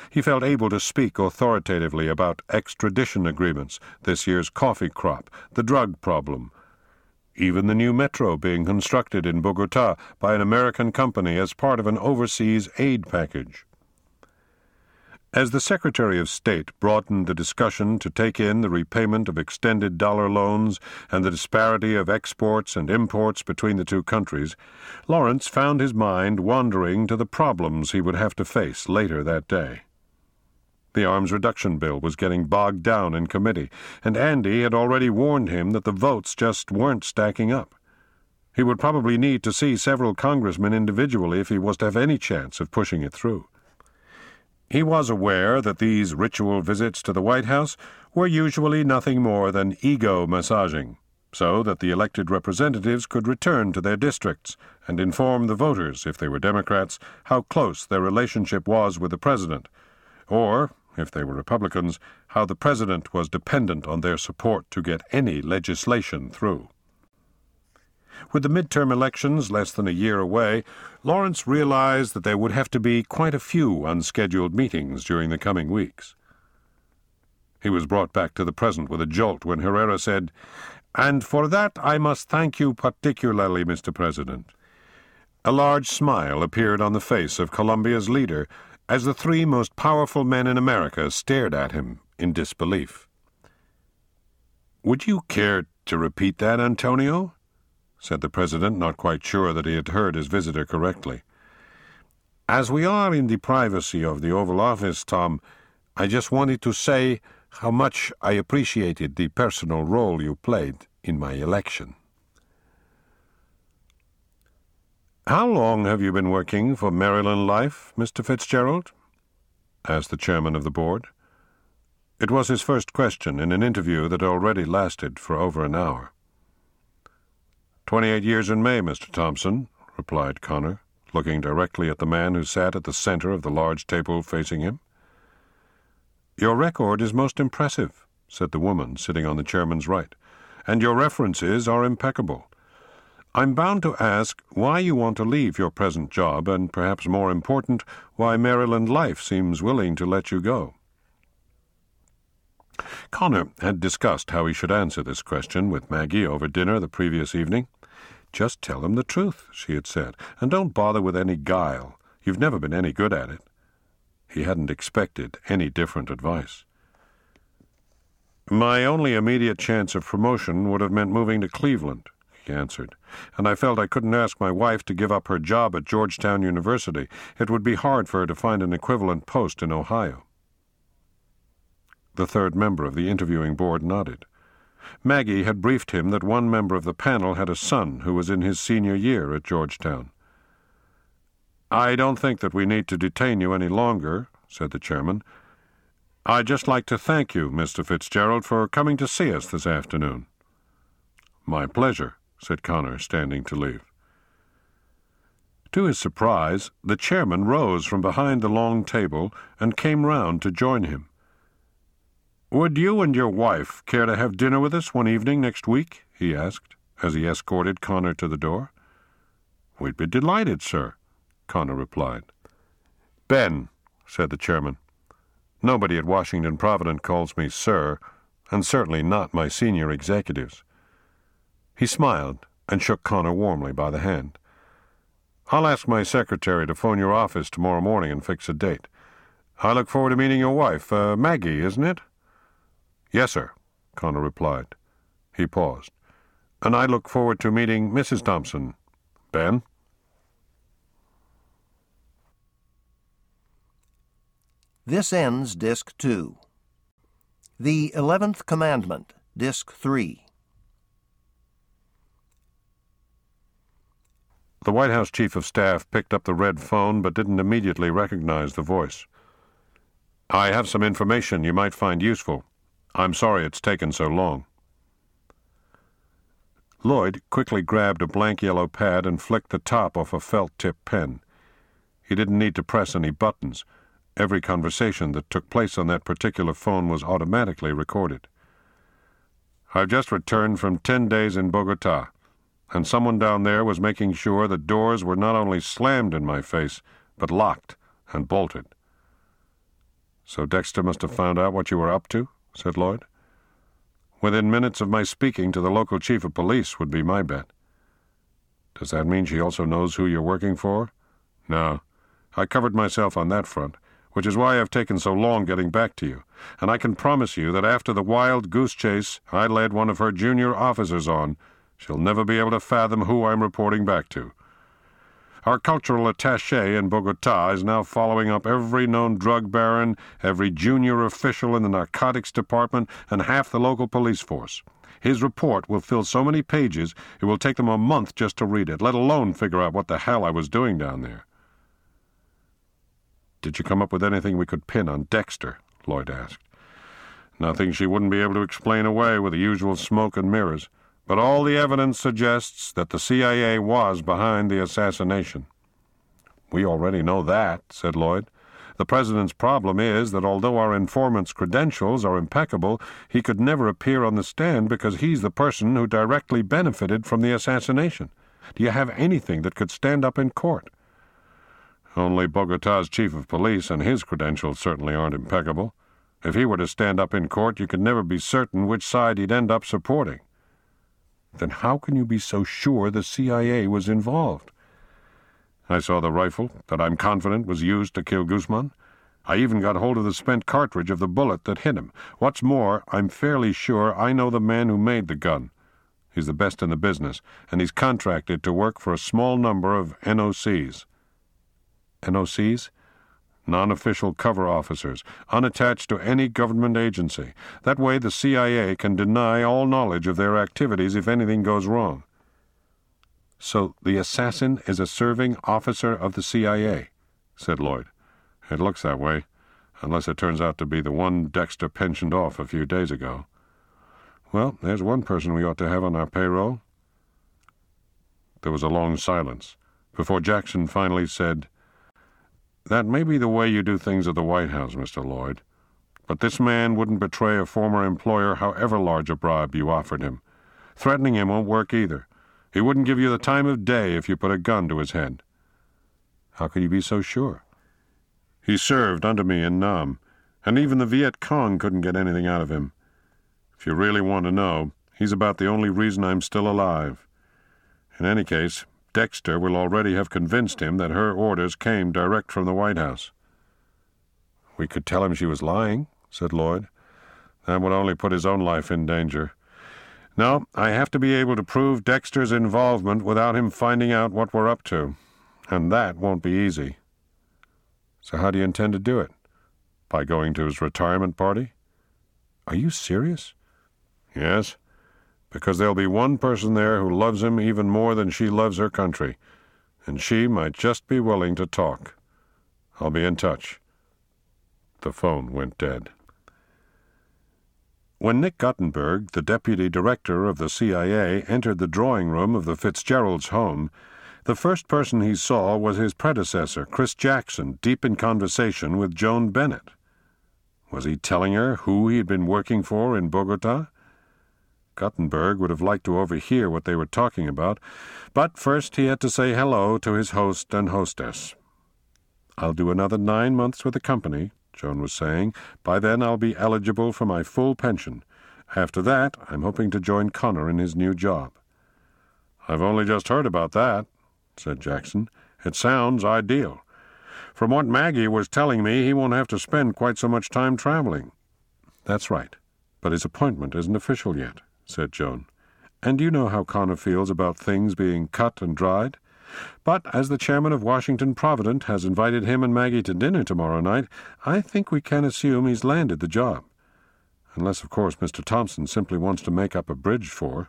He felt able to speak authoritatively about extradition agreements, this year's coffee crop, the drug problem, even the new metro being constructed in Bogotá by an American company as part of an overseas aid package. As the Secretary of State broadened the discussion to take in the repayment of extended dollar loans and the disparity of exports and imports between the two countries, Lawrence found his mind wandering to the problems he would have to face later that day. The arms reduction bill was getting bogged down in committee, and Andy had already warned him that the votes just weren't stacking up. He would probably need to see several congressmen individually if he was to have any chance of pushing it through. He was aware that these ritual visits to the White House were usually nothing more than ego massaging, so that the elected representatives could return to their districts and inform the voters, if they were Democrats, how close their relationship was with the president, or, if they were Republicans, how the president was dependent on their support to get any legislation through. With the midterm elections less than a year away, Lawrence realized that there would have to be quite a few unscheduled meetings during the coming weeks. He was brought back to the present with a jolt when Herrera said, "And for that I must thank you particularly, Mr. President." A large smile appeared on the face of Colombia's leader as the three most powerful men in America stared at him in disbelief. "Would you care to repeat that, Antonio?" said the President, not quite sure that he had heard his visitor correctly. "As we are in the privacy of the Oval Office, Tom, I just wanted to say how much I appreciated the personal role you played in my election." "How long have you been working for Maryland Life, Mr. Fitzgerald?" asked the chairman of the board. It was his first question in an interview that already lasted for over an hour. 28 years in May, Mr. Thompson," replied Connor, looking directly at the man who sat at the center of the large table facing him. "Your record is most impressive," said the woman sitting on the chairman's right, "and your references are impeccable. I'm bound to ask why you want to leave your present job, and perhaps more important, why Maryland Life seems willing to let you go." Connor had discussed how he should answer this question with Maggie over dinner the previous evening. "Just tell him the truth," she had said, "and don't bother with any guile. You've never been any good at it." He hadn't expected any different advice. "My only immediate chance of promotion would have meant moving to Cleveland," he answered, "and I felt I couldn't ask my wife to give up her job at Georgetown University. It would be hard for her to find an equivalent post in Ohio." The third member of the interviewing board nodded. Maggie had briefed him that one member of the panel had a son who was in his senior year at Georgetown. "I don't think that we need to detain you any longer," said the chairman. "I'd just like to thank you, Mr. Fitzgerald, for coming to see us this afternoon." "My pleasure," said Connor, standing to leave. To his surprise, the chairman rose from behind the long table and came round to join him. "Would you and your wife care to have dinner with us one evening next week?" he asked, as he escorted Connor to the door. "We'd be delighted, sir," Connor replied. "Ben," said the chairman. "Nobody at Washington Provident calls me sir, and certainly not my senior executives." He smiled and shook Connor warmly by the hand. "I'll ask my secretary to phone your office tomorrow morning and fix a date. I look forward to meeting your wife, Maggie, isn't it?" "Yes, sir," Connor replied. He paused. "And I look forward to meeting Mrs. Thompson. Ben?" This ends Disc 2. The 11th Commandment, Disc 3. The White House Chief of Staff picked up the red phone but didn't immediately recognize the voice. "I have some information you might find useful. I'm sorry it's taken so long." Lloyd quickly grabbed a blank yellow pad and flicked the top off a felt-tip pen. He didn't need to press any buttons. Every conversation that took place on that particular phone was automatically recorded. "I've just returned from 10 days in Bogotá, and someone down there was making sure that doors were not only slammed in my face, but locked and bolted." "So Dexter must have found out what you were up to?" said Lloyd. "Within minutes of my speaking to the local chief of police would be my bet." "Does that mean she also knows who you're working for?" "No. I covered myself on that front, which is why I've taken so long getting back to you, and I can promise you that after the wild goose chase I led one of her junior officers on, she'll never be able to fathom who I'm reporting back to. Our cultural attaché in Bogota is now following up every known drug baron, every junior official in the narcotics department, and half the local police force. His report will fill so many pages it will take them a month just to read it, let alone figure out what the hell I was doing down there." "Did you come up with anything we could pin on Dexter?" Lloyd asked. "Nothing she wouldn't be able to explain away with the usual smoke and mirrors. But all the evidence suggests that the CIA was behind the assassination." "We already know that," said Lloyd. "The president's problem is that although our informant's credentials are impeccable, he could never appear on the stand because he's the person who directly benefited from the assassination. Do you have anything that could stand up in court?" "Only Bogota's chief of police, and his credentials certainly aren't impeccable. If he were to stand up in court, you could never be certain which side he'd end up supporting." "Then how can you be so sure the CIA was involved?" "I saw the rifle that I'm confident was used to kill Guzman. I even got hold of the spent cartridge of the bullet that hit him. What's more, I'm fairly sure I know the man who made the gun. He's the best in the business, and he's contracted to work for a small number of NOCs. NOCs? Non-official cover officers, unattached to any government agency. That way the CIA can deny all knowledge of their activities if anything goes wrong." "So the assassin is a serving officer of the CIA," said Lloyd. "It looks that way, unless it turns out to be the one Dexter pensioned off a few days ago. Well, there's one person we ought to have on our payroll." There was a long silence, before Jackson finally said, "That may be the way you do things at the White House, Mr. Lloyd, but this man wouldn't betray a former employer however large a bribe you offered him. Threatening him won't work either. He wouldn't give you the time of day if you put a gun to his head." "How can you be so sure?" "He served under me in Nam, and even the Viet Cong couldn't get anything out of him. If you really want to know, he's about the only reason I'm still alive. In any case, Dexter will already have convinced him that her orders came direct from the White House." "We could tell him she was lying," said Lloyd. "That would only put his own life in danger. No, I have to be able to prove Dexter's involvement without him finding out what we're up to, and that won't be easy." "So how do you intend to do it?" "By going to his retirement party." "Are you serious?" "Yes. Because there'll be one person there who loves him even more than she loves her country, and she might just be willing to talk. I'll be in touch." The phone went dead. When Nick Guttenberg, the deputy director of the CIA, entered the drawing room of the Fitzgeralds' home, the first person he saw was his predecessor, Chris Jackson, deep in conversation with Joan Bennett. Was he telling her who he had been working for in Bogota? Guttenberg would have liked to overhear what they were talking about, but first he had to say hello to his host and hostess. "I'll do another 9 months with the company," Joan was saying. "By then I'll be eligible for my full pension. After that, I'm hoping to join Connor in his new job." "I've only just heard about that," said Jackson. "It sounds ideal. From what Maggie was telling me, he won't have to spend quite so much time traveling." "That's right, but his appointment isn't official yet," said Joan. "And you know how Connor feels about things being cut and dried. But as the chairman of Washington Provident has invited him and Maggie to dinner tomorrow night, I think we can assume he's landed the job. Unless, of course, Mr. Thompson simply wants to make up a bridge for."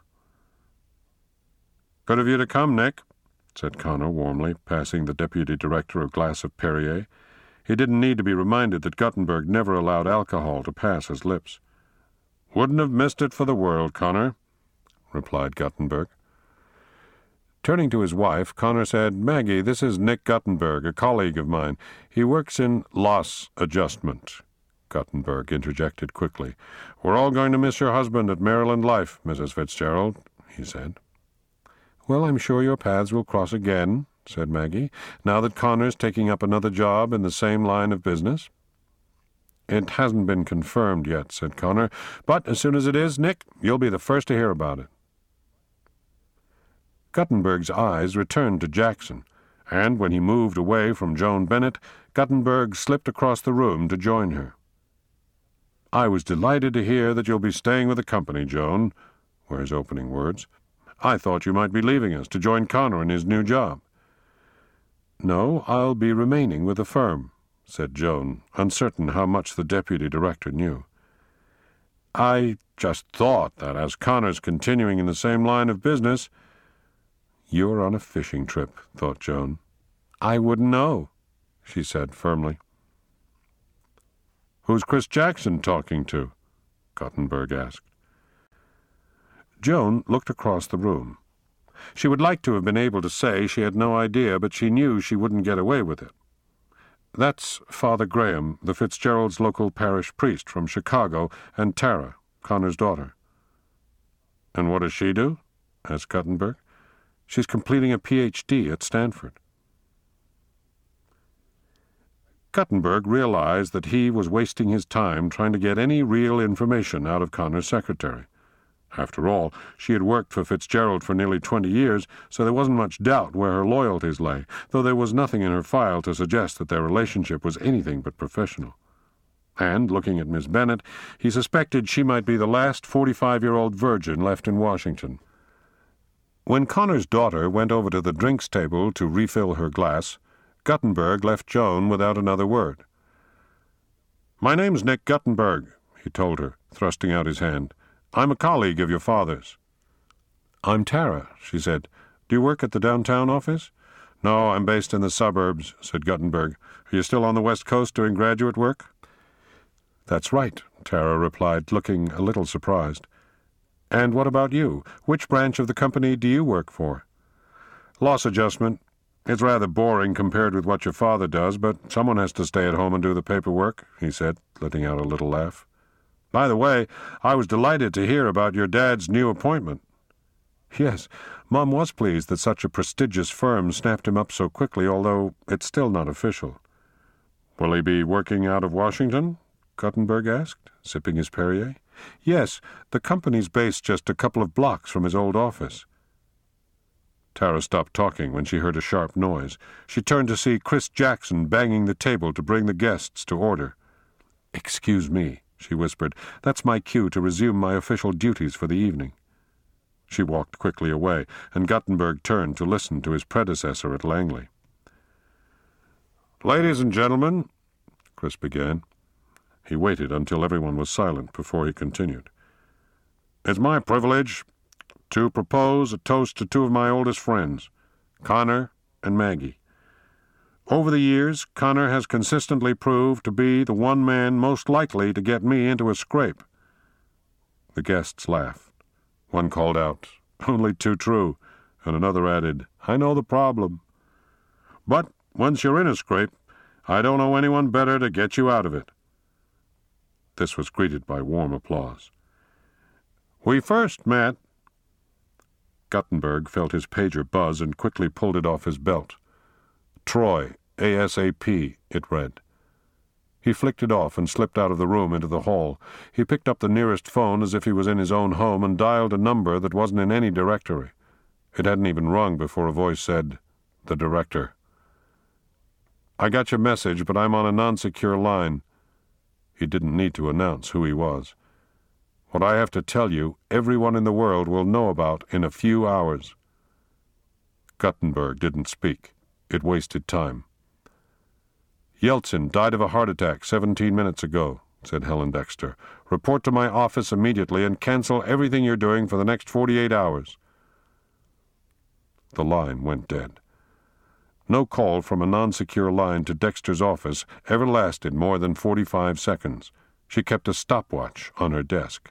"Good of you to come, Nick," said Connor warmly, passing the deputy director a glass of Perrier. He didn't need to be reminded that Guttenberg never allowed alcohol to pass his lips. "Wouldn't have missed it for the world, Connor," replied Guttenberg. Turning to his wife, Connor said, "Maggie, this is Nick Guttenberg, a colleague of mine. He works in loss adjustment." Guttenberg interjected quickly. "We're all going to miss your husband at Maryland Life, Mrs. Fitzgerald," he said. "Well, I'm sure your paths will cross again," said Maggie, "now that Connor's taking up another job in the same line of business." "It hasn't been confirmed yet," said Connor, "but as soon as it is, Nick, you'll be the first to hear about it." Guttenberg's eyes returned to Jackson, and when he moved away from Joan Bennett, Guttenberg slipped across the room to join her. "I was delighted to hear that you'll be staying with the company, Joan," were his opening words. "I thought you might be leaving us to join Connor in his new job." "No, I'll be remaining with the firm," said Joan, uncertain how much the deputy director knew. "I just thought that as Connor's continuing in the same line of business—" "You're on a fishing trip," thought Joan. "I wouldn't know," she said firmly. "Who's Chris Jackson talking to?" Guttenberg asked. Joan looked across the room. She would like to have been able to say she had no idea, but she knew she wouldn't get away with it. "That's Father Graham, the Fitzgeralds' local parish priest from Chicago, and Tara, Connor's daughter." "And what does she do?" asked Guttenberg. "She's completing a Ph.D. at Stanford." Guttenberg realized that he was wasting his time trying to get any real information out of Connor's secretary. After all, she had worked for Fitzgerald for nearly 20 years, so there wasn't much doubt where her loyalties lay, though there was nothing in her file to suggest that their relationship was anything but professional. And, looking at Miss Bennett, he suspected she might be the last 45-year-old virgin left in Washington. When Connor's daughter went over to the drinks table to refill her glass, Guttenberg left Joan without another word. "My name's Nick Guttenberg," he told her, thrusting out his hand. "I'm a colleague of your father's." "I'm Tara," she said. "Do you work at the downtown office?" "No, I'm based in the suburbs," said Guttenberg. "Are you still on the West Coast doing graduate work?" "That's right," Tara replied, looking a little surprised. "And what about you? Which branch of the company do you work for?" "Loss adjustment. It's rather boring compared with what your father does, but someone has to stay at home and do the paperwork," he said, letting out a little laugh. "By the way, I was delighted to hear about your dad's new appointment." "Yes, Mom was pleased that such a prestigious firm snapped him up so quickly, although it's still not official." "Will he be working out of Washington?" Guttenberg asked, sipping his Perrier. "Yes, the company's based just a couple of blocks from his old office." Tara stopped talking when she heard a sharp noise. She turned to see Chris Jackson banging the table to bring the guests to order. "Excuse me," she whispered. "That's my cue to resume my official duties for the evening." She walked quickly away, and Guttenberg turned to listen to his predecessor at Langley. "Ladies and gentlemen," Chris began. He waited until everyone was silent before he continued. "It's my privilege to propose a toast to two of my oldest friends, Connor and Maggie. Over the years, Connor has consistently proved to be the one man most likely to get me into a scrape." The guests laughed. One called out, "Only too true," and another added, "I know the problem." "But once you're in a scrape, I don't know anyone better to get you out of it." This was greeted by warm applause. "We first met—" Guttenberg felt his pager buzz and quickly pulled it off his belt. "Troy, ASAP," it read. He flicked it off and slipped out of the room into the hall. He picked up the nearest phone as if he was in his own home and dialed a number that wasn't in any directory. It hadn't even rung before a voice said, "The director." "I got your message, but I'm on a non-secure line." He didn't need to announce who he was. "What I have to tell you, everyone in the world will know about in a few hours." Guttenberg didn't speak. It wasted time. "Yeltsin died of a heart attack 17 minutes ago," said Helen Dexter. "Report to my office immediately and cancel everything you're doing for the next 48 hours. The line went dead. No call from a non-secure line to Dexter's office ever lasted more than 45 seconds. She kept a stopwatch on her desk.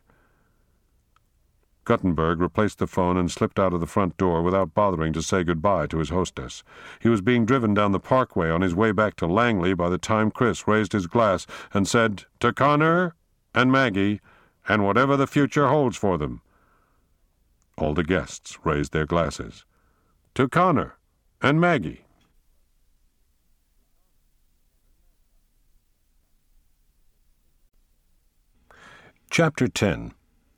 Guttenberg replaced the phone and slipped out of the front door without bothering to say goodbye to his hostess. He was being driven down the parkway on his way back to Langley by the time Chris raised his glass and said, "To Connor and Maggie, and whatever the future holds for them." All the guests raised their glasses. "To Connor and Maggie." Chapter 10.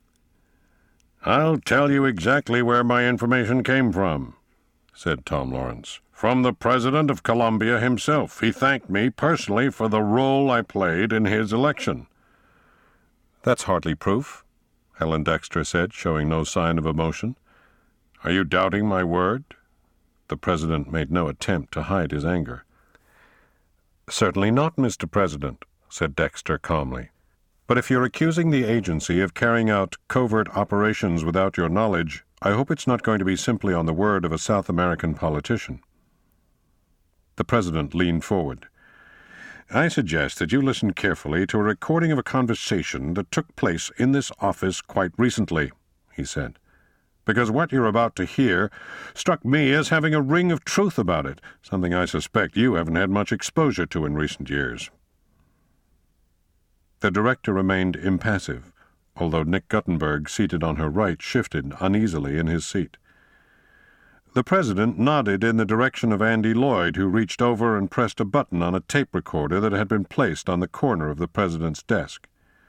"I'll tell you exactly where my information came from," said Tom Lawrence. "From the President of Colombia himself. He thanked me personally for the role I played in his election." "That's hardly proof," Helen Dexter said, showing no sign of emotion. "Are you doubting my word?" The President made no attempt to hide his anger. "Certainly not, Mr. President," said Dexter calmly. "But if you're accusing the agency of carrying out covert operations without your knowledge, I hope it's not going to be simply on the word of a South American politician." The President leaned forward. "I suggest that you listen carefully to a recording of a conversation that took place in this office quite recently," he said, "because what you're about to hear struck me as having a ring of truth about it, something I suspect you haven't had much exposure to in recent years." The director remained impassive, although Nick Guttenberg, seated on her right, shifted uneasily in his seat. The President nodded in the direction of Andy Lloyd, who reached over and pressed a button on a tape recorder that had been placed on the corner of the President's desk.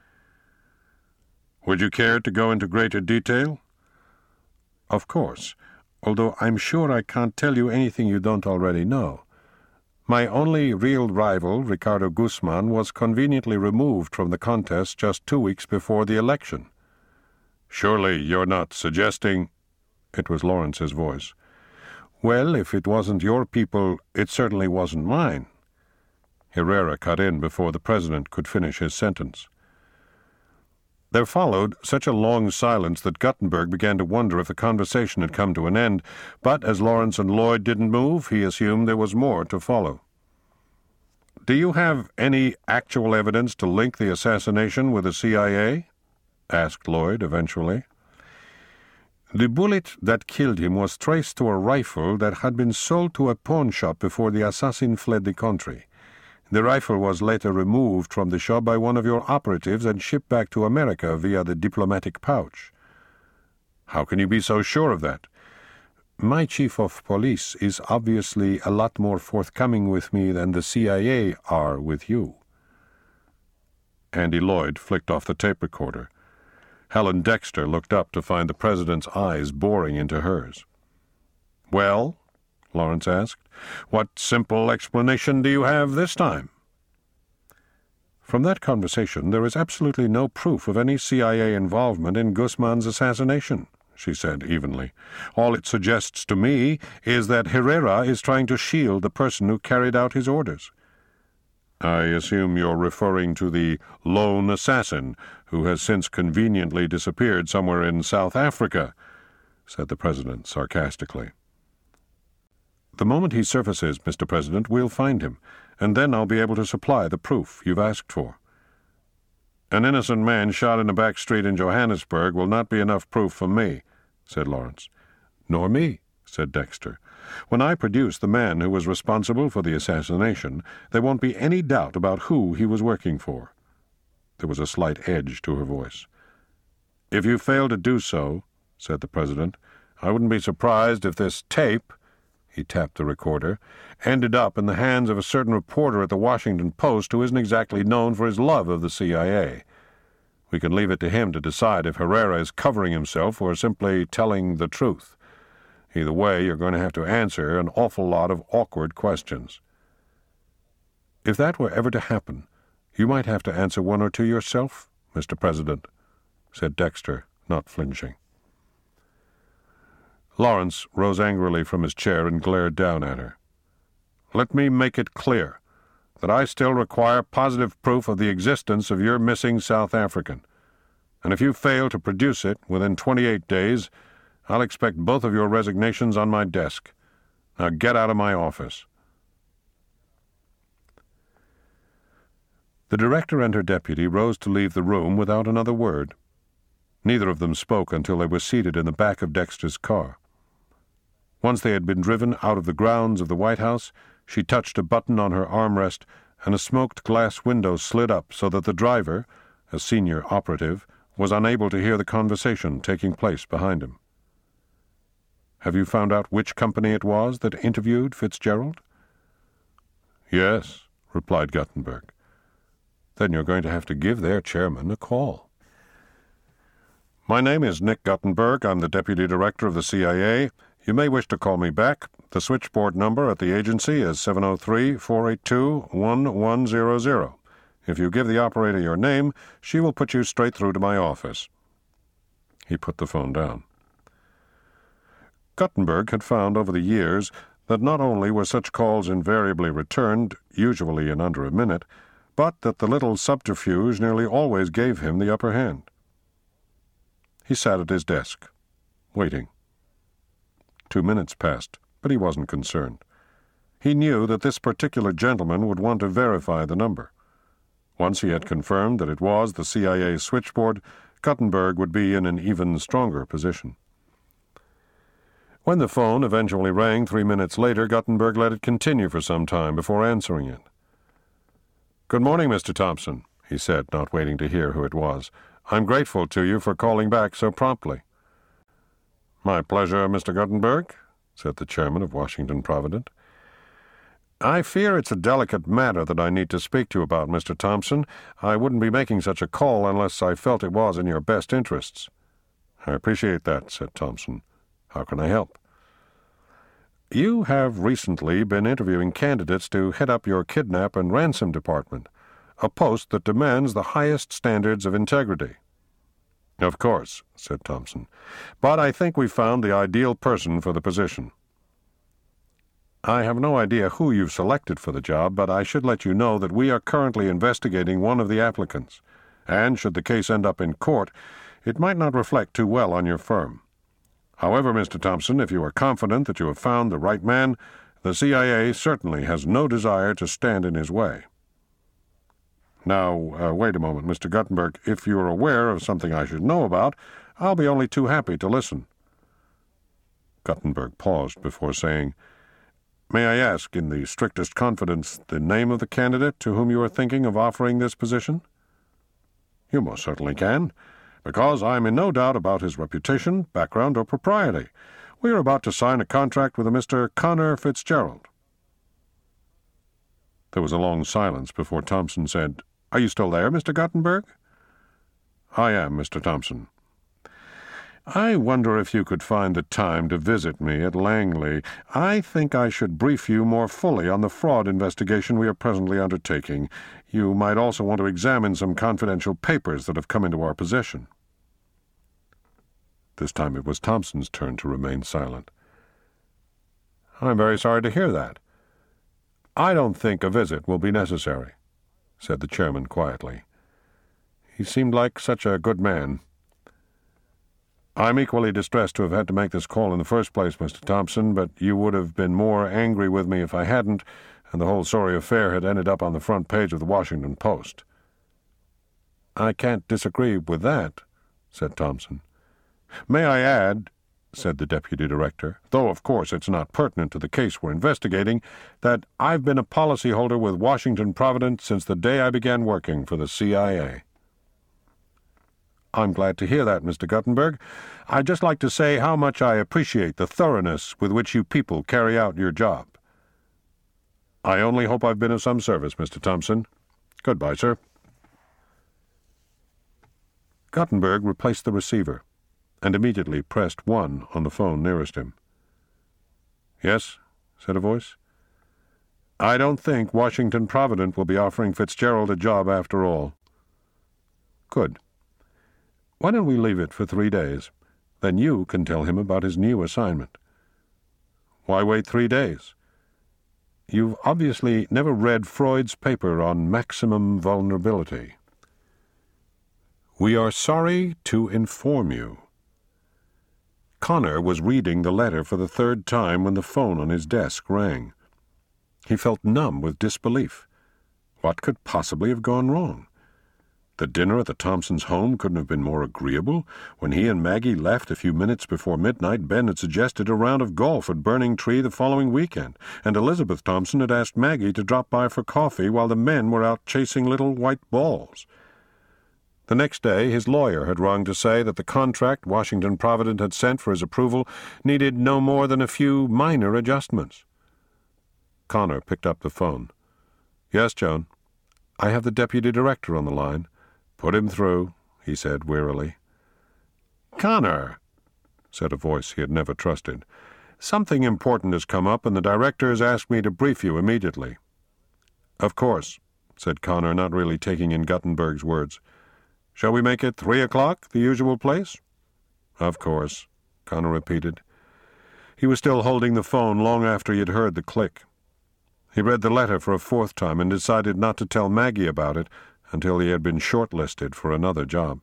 "Would you care to go into greater detail?" "Of course, although I'm sure I can't tell you anything you don't already know. My only real rival, Ricardo Guzman, was conveniently removed from the contest just 2 weeks before the election." "Surely you're not suggesting—" It was Lawrence's voice. "Well, if it wasn't your people, it certainly wasn't mine." Herrera cut in before the President could finish his sentence. There followed such a long silence that Guttenberg began to wonder if the conversation had come to an end, but as Lawrence and Lloyd didn't move, he assumed there was more to follow. "Do you have any actual evidence to link the assassination with the CIA?" asked Lloyd eventually. "The bullet that killed him was traced to a rifle that had been sold to a pawn shop before the assassin fled the country. The rifle was later removed from the shop by one of your operatives and shipped back to America via the diplomatic pouch." "How can you be so sure of that?" "My chief of police is obviously a lot more forthcoming with me than the CIA are with you." Andy Lloyd flicked off the tape recorder. Helen Dexter looked up to find the President's eyes boring into hers. "Well?" Lawrence asked. "What simple explanation do you have this time?" "From that conversation, there is absolutely no proof of any CIA involvement in Guzman's assassination," she said evenly. "All it suggests to me is that Herrera is trying to shield the person who carried out his orders." "I assume you're referring to the lone assassin who has since conveniently disappeared somewhere in South Africa," said the President sarcastically. "The moment he surfaces, Mr. President, we'll find him, and then I'll be able to supply the proof you've asked for." "An innocent man shot in a back street in Johannesburg will not be enough proof for me," said Lawrence. "Nor me," said Dexter. "When I produce the man who was responsible for the assassination, there won't be any doubt about who he was working for." There was a slight edge to her voice. "If you fail to do so," said the President, "I wouldn't be surprised if this tape," he tapped the recorder, "ended up in the hands of a certain reporter at the Washington Post who isn't exactly known for his love of the CIA. We can leave it to him to decide if Herrera is covering himself or simply telling the truth. Either way, you're going to have to answer an awful lot of awkward questions." "If that were ever to happen, you might have to answer one or two yourself, Mr. President," said Dexter, not flinching. Lawrence rose angrily from his chair and glared down at her. "Let me make it clear that I still require positive proof of the existence of your missing South African, and if you fail to produce it within 28 days, I'll expect both of your resignations on my desk. Now get out of my office." The director and her deputy rose to leave the room without another word. Neither of them spoke until they were seated in the back of Dexter's car. Once they had been driven out of the grounds of the White House, she touched a button on her armrest, and a smoked glass window slid up so that the driver, a senior operative, was unable to hear the conversation taking place behind him. "Have you found out which company it was that interviewed Fitzgerald?" "Yes," replied Guttenberg. "Then you're going to have to give their chairman a call." My name is Nick Guttenberg. I'm the Deputy Director of the CIA. You may wish to call me back. The switchboard number at the agency is 703-482-1100. If you give the operator your name, she will put you straight through to my office." He put the phone down. Guttenberg had found over the years that not only were such calls invariably returned, usually in under a minute, but that the little subterfuge nearly always gave him the upper hand. He sat at his desk, waiting. 2 minutes passed, but he wasn't concerned. He knew that this particular gentleman would want to verify the number. Once he had confirmed that it was the CIA switchboard, Guttenberg would be in an even stronger position. When the phone eventually rang 3 minutes later, Guttenberg let it continue for some time before answering it. "Good morning, Mr. Thompson," he said, not waiting to hear who it was. "I'm grateful to you for calling back so promptly." "My pleasure, Mr. Guttenberg," said the chairman of Washington Provident. "I fear it's a delicate matter that I need to speak to you about, Mr. Thompson. I wouldn't be making such a call unless I felt it was in your best interests." "I appreciate that," said Thompson. "How can I help?" "You have recently been interviewing candidates to head up your kidnap and ransom department, a post that demands the highest standards of integrity." "Of course," said Thompson, "but I think we've found the ideal person for the position." "I have no idea who you've selected for the job, but I should let you know that we are currently investigating one of the applicants, and should the case end up in court, it might not reflect too well on your firm. However, Mr. Thompson, if you are confident that you have found the right man, the CIA certainly has no desire to stand in his way." "Now, wait a moment, Mr. Guttenberg. If you are aware of something I should know about, I'll be only too happy to listen." Guttenberg paused before saying, "May I ask, in the strictest confidence, the name of the candidate to whom you are thinking of offering this position?" "You most certainly can, because I am in no doubt about his reputation, background, or propriety. We are about to sign a contract with a Mr. Connor Fitzgerald." There was a long silence before Thompson said, "Are you still there, Mr. Guttenberg?" "I am, Mr. Thompson." "I wonder if you could find the time to visit me at Langley. I think I should brief you more fully on the fraud investigation we are presently undertaking. You might also want to examine some confidential papers that have come into our possession." This time it was Thompson's turn to remain silent. "I'm very sorry to hear that. I don't think a visit will be necessary," said the chairman quietly. He seemed like such a good man. "I'm equally distressed to have had to make this call in the first place, Mr. Thompson, but you would have been more angry with me if I hadn't, and the whole sorry affair had ended up on the front page of the Washington Post." "I can't disagree with that," said Thompson. "May I add," said the deputy director, "though of course it's not pertinent to the case we're investigating, that I've been a policyholder with Washington Provident since the day I began working for the CIA." "I'm glad to hear that, Mr. Guttenberg. I'd just like to say how much I appreciate the thoroughness with which you people carry out your job." "I only hope I've been of some service, Mr. Thompson. Goodbye, sir." Guttenberg replaced the receiver and immediately pressed 1 on the phone nearest him. "Yes," said a voice. "I don't think Washington Provident will be offering Fitzgerald a job after all." "Good. Why don't we leave it for 3 days? Then you can tell him about his new assignment." "Why wait 3 days?" "You've obviously never read Freud's paper on maximum vulnerability." "We are sorry to inform you." Connor was reading the letter for the 3rd time when the phone on his desk rang. He felt numb with disbelief. What could possibly have gone wrong? The dinner at the Thompsons' home couldn't have been more agreeable. When he and Maggie left a few minutes before midnight, Ben had suggested a round of golf at Burning Tree the following weekend, and Elizabeth Thompson had asked Maggie to drop by for coffee while the men were out chasing little white balls. The next day his lawyer had rung to say that the contract Washington Provident had sent for his approval needed no more than a few minor adjustments. Connor picked up the phone. "Yes, Joan. I have the deputy director on the line." "Put him through," he said wearily. "Connor," said a voice he had never trusted, "something important has come up, and the director has asked me to brief you immediately." "Of course," said Connor, not really taking in Guttenberg's words. "Shall we make it 3 o'clock, the usual place?" "Of course," Connor repeated. He was still holding the phone long after he had heard the click. He read the letter for a 4th time and decided not to tell Maggie about it until he had been shortlisted for another job.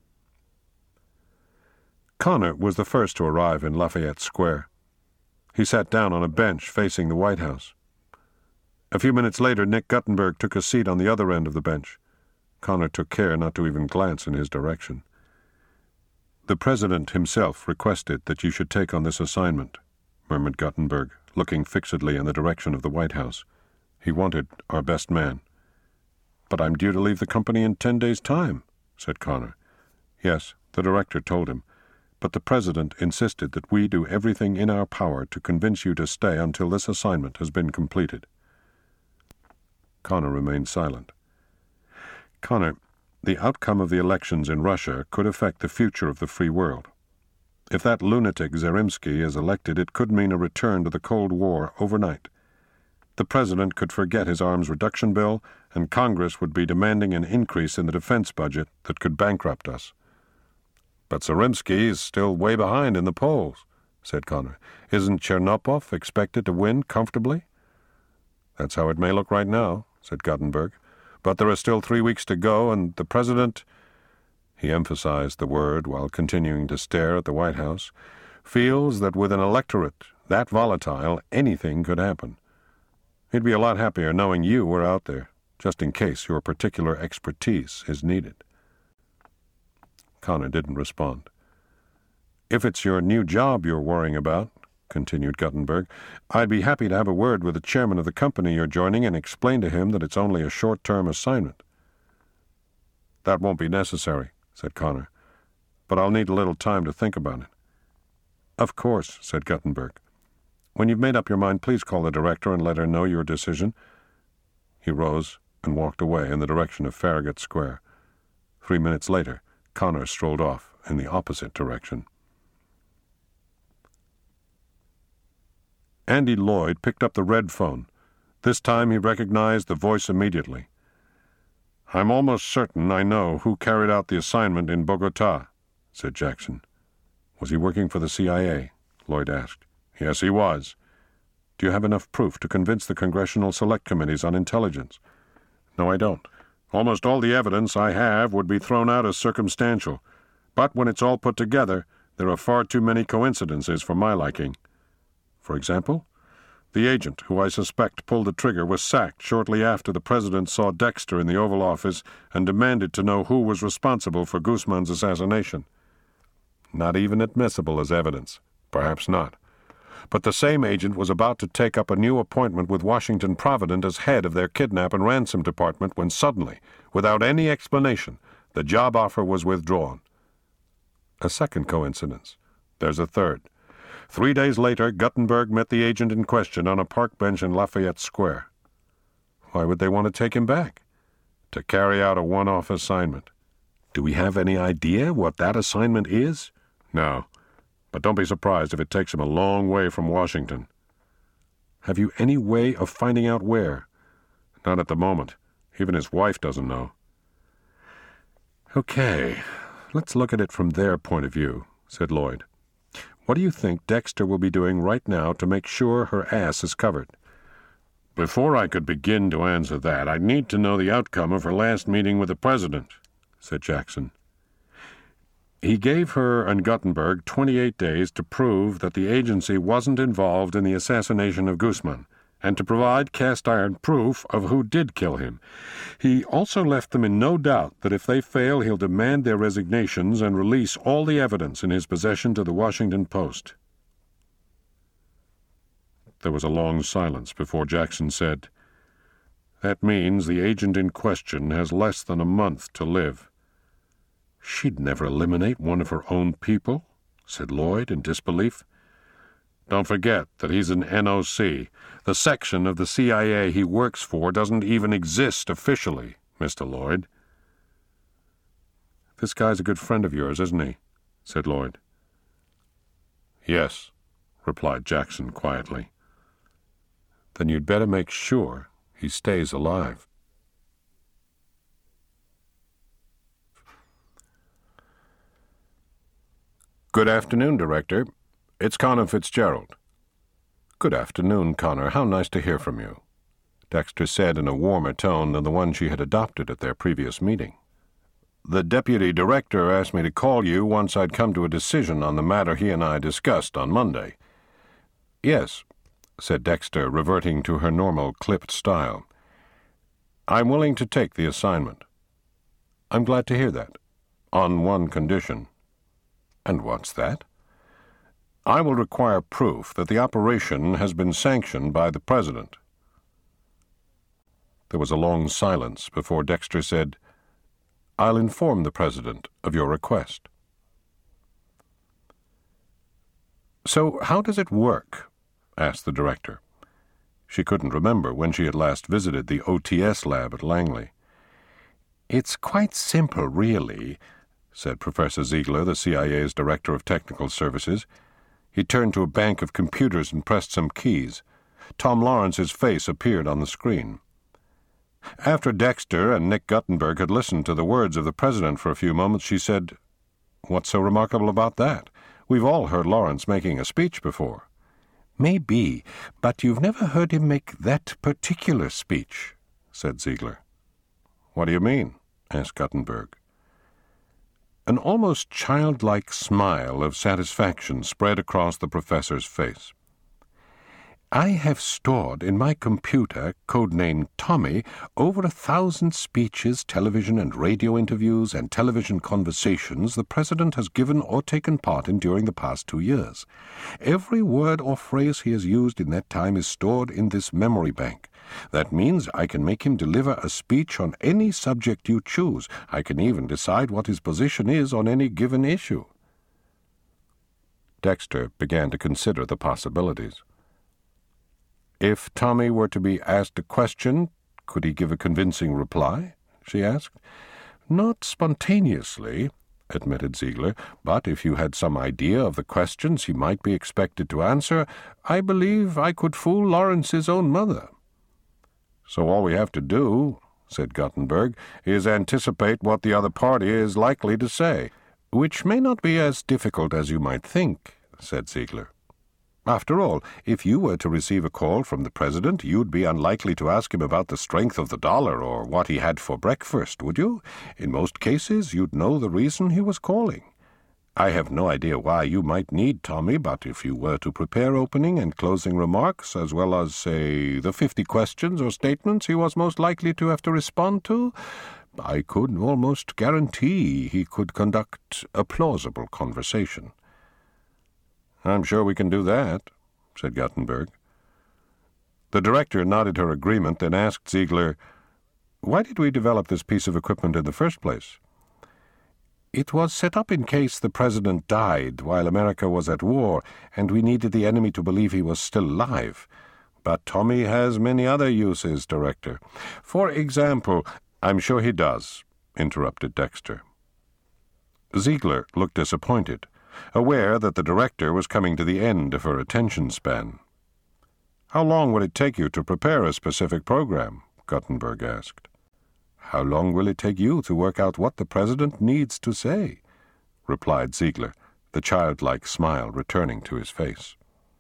Connor was the first to arrive in Lafayette Square. He sat down on a bench facing the White House. A few minutes later, Nick Guttenberg took a seat on the other end of the bench. Connor took care not to even glance in his direction. "The President himself requested that you should take on this assignment," murmured Guttenberg, looking fixedly in the direction of the White House. "He wanted our best man." "But I'm due to leave the company in 10 days' time," said Connor. "Yes, the director told him, but the President insisted that we do everything in our power to convince you to stay until this assignment has been completed." Connor remained silent. "Connor, the outcome of the elections in Russia could affect the future of the free world. If that lunatic Zaremsky is elected, it could mean a return to the Cold War overnight. The President could forget his arms reduction bill, and Congress would be demanding an increase in the defense budget that could bankrupt us." "But Zaremsky is still way behind in the polls," said Connor. "Isn't Chernopov expected to win comfortably?" "That's how it may look right now," said Guttenberg. "But there are still 3 weeks to go, and the President," he emphasized the word while continuing to stare at the White House, "feels that with an electorate that volatile, anything could happen. He'd be a lot happier knowing you were out there, just in case your particular expertise is needed." Connor didn't respond. "If it's your new job you're worrying about," continued Guttenberg, "I'd be happy to have a word with the chairman of the company you're joining and explain to him that it's only a short-term assignment." "That won't be necessary," said Connor, "but I'll need a little time to think about it." "Of course," said Guttenberg. "When you've made up your mind, please call the director and let her know your decision." He rose and walked away in the direction of Farragut Square. 3 minutes later, Connor strolled off in the opposite direction. Andy Lloyd picked up the red phone. This time he recognized the voice immediately. "I'm almost certain I know who carried out the assignment in Bogota," said Jackson. "Was he working for the CIA?" Lloyd asked. "Yes, he was." "Do you have enough proof to convince the Congressional Select Committees on Intelligence?" "No, I don't. Almost all the evidence I have would be thrown out as circumstantial. But when it's all put together, there are far too many coincidences for my liking." "For example?" "The agent who I suspect pulled the trigger was sacked shortly after the President saw Dexter in the Oval Office and demanded to know who was responsible for Guzman's assassination." "Not even admissible as evidence." "Perhaps not. But the same agent was about to take up a new appointment with Washington Provident as head of their kidnap and ransom department when suddenly, without any explanation, the job offer was withdrawn." "A second coincidence." "There's a third. 3 days later, Guttenberg met the agent in question on a park bench in Lafayette Square." "Why would they want to take him back?" "To carry out a one-off assignment." "Do we have any idea what that assignment is?" "No. But don't be surprised if it takes him a long way from Washington." "Have you any way of finding out where?" "Not at the moment. Even his wife doesn't know." "Okay, let's look at it from their point of view," said Lloyd. "What do you think Dexter will be doing right now to make sure her ass is covered?" "Before I could begin to answer that, I'd need to know the outcome of her last meeting with the President," said Jackson. "He gave her and Guttenberg 28 days to prove that the agency wasn't involved in the assassination of Guzman, and to provide cast-iron proof of who did kill him. He also left them in no doubt that if they fail, he'll demand their resignations and release all the evidence in his possession to the Washington Post." There was a long silence before Jackson said, "That means the agent in question has less than a month to live." "She'd never eliminate one of her own people," said Lloyd in disbelief. "Don't forget that he's an NOC. The section of the CIA he works for doesn't even exist officially, Mr. Lloyd." "This guy's a good friend of yours, isn't he?" said Lloyd. "Yes," replied Jackson quietly. "Then you'd better make sure he stays alive." "Good afternoon, Director. It's Connor Fitzgerald." "Good afternoon, Connor. How nice to hear from you," Dexter said in a warmer tone than the one she had adopted at their previous meeting. "The deputy director asked me to call you once I'd come to a decision on the matter he and I discussed on Monday." "Yes," said Dexter, reverting to her normal clipped style. "I'm willing to take the assignment." "I'm glad to hear that. On one condition." "And what's that?" "I will require proof that the operation has been sanctioned by the President." There was a long silence before Dexter said, "I'll inform the President of your request." "So how does it work?" asked the director. She couldn't remember when she had last visited the OTS lab at Langley. "It's quite simple, really," said Professor Ziegler, the CIA's Director of Technical Services. He turned to a bank of computers and pressed some keys. Tom Lawrence's face appeared on the screen. After Dexter and Nick Guttenberg had listened to the words of the President for a few moments, she said, "What's so remarkable about that? We've all heard Lawrence making a speech before." "Maybe, but you've never heard him make that particular speech," said Ziegler. "What do you mean?" asked Guttenberg. An almost childlike smile of satisfaction spread across the professor's face. "I have stored in my computer, codenamed Tommy, over 1,000 speeches, television and radio interviews, and television conversations the President has given or taken part in during the past 2 years. Every word or phrase he has used in that time is stored in this memory bank. That means I can make him deliver a speech on any subject you choose. I can even decide what his position is on any given issue." Dexter began to consider the possibilities. "If Tommy were to be asked a question, could he give a convincing reply?" she asked. "Not spontaneously," admitted Ziegler, "but if you had some idea of the questions he might be expected to answer, I believe I could fool Lawrence's own mother." "So all we have to do," said Guttenberg, "is anticipate what the other party is likely to say." "Which may not be as difficult as you might think," said Ziegler. "After all, if you were to receive a call from the President, you'd be unlikely to ask him about the strength of the dollar or what he had for breakfast, would you? In most cases, you'd know the reason he was calling. I have no idea why you might need Tommy, but if you were to prepare opening and closing remarks, as well as, say, the 50 questions or statements he was most likely to have to respond to, I could almost guarantee he could conduct a plausible conversation." "I'm sure we can do that," said Guttenberg. The director nodded her agreement, then asked Ziegler, "Why did we develop this piece of equipment in the first place?" "It was set up in case the President died while America was at war, and we needed the enemy to believe he was still alive. But Tommy has many other uses, Director. For example—" "I'm sure he does," interrupted Dexter. Ziegler looked disappointed, aware that the director was coming to the end of her attention span. "How long would it take you to prepare a specific program?" Guttenberg asked. "How long will it take you to work out what the President needs to say?" replied Ziegler, the childlike smile returning to his face.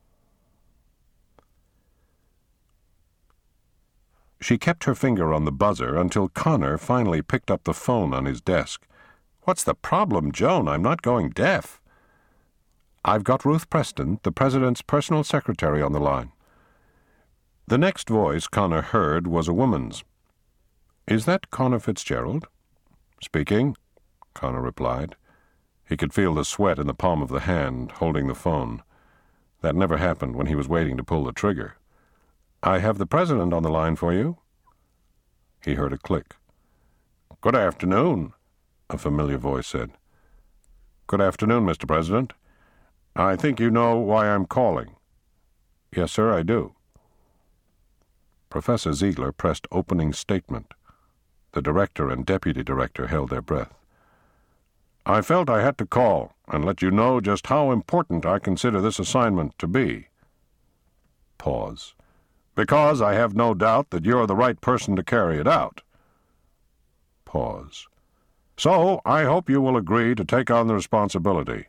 She kept her finger on the buzzer until Connor finally picked up the phone on his desk. "What's the problem, Joan? I'm not going deaf." "I've got Ruth Preston, the President's personal secretary, on the line." The next voice Connor heard was a woman's. "Is that Connor Fitzgerald?" "Speaking," Connor replied. He could feel the sweat in the palm of the hand holding the phone. That never happened when he was waiting to pull the trigger. "I have the President on the line for you." He heard a click. "Good afternoon," a familiar voice said. "Good afternoon, Mr. President. I think you know why I'm calling." "Yes, sir, I do." Professor Ziegler pressed opening statement. The director and deputy director held their breath. I felt I had to call and let you know just how important I consider this assignment to be. Pause. Because I have no doubt that you're the right person to carry it out. Pause. So, I hope you will agree to take on the responsibility.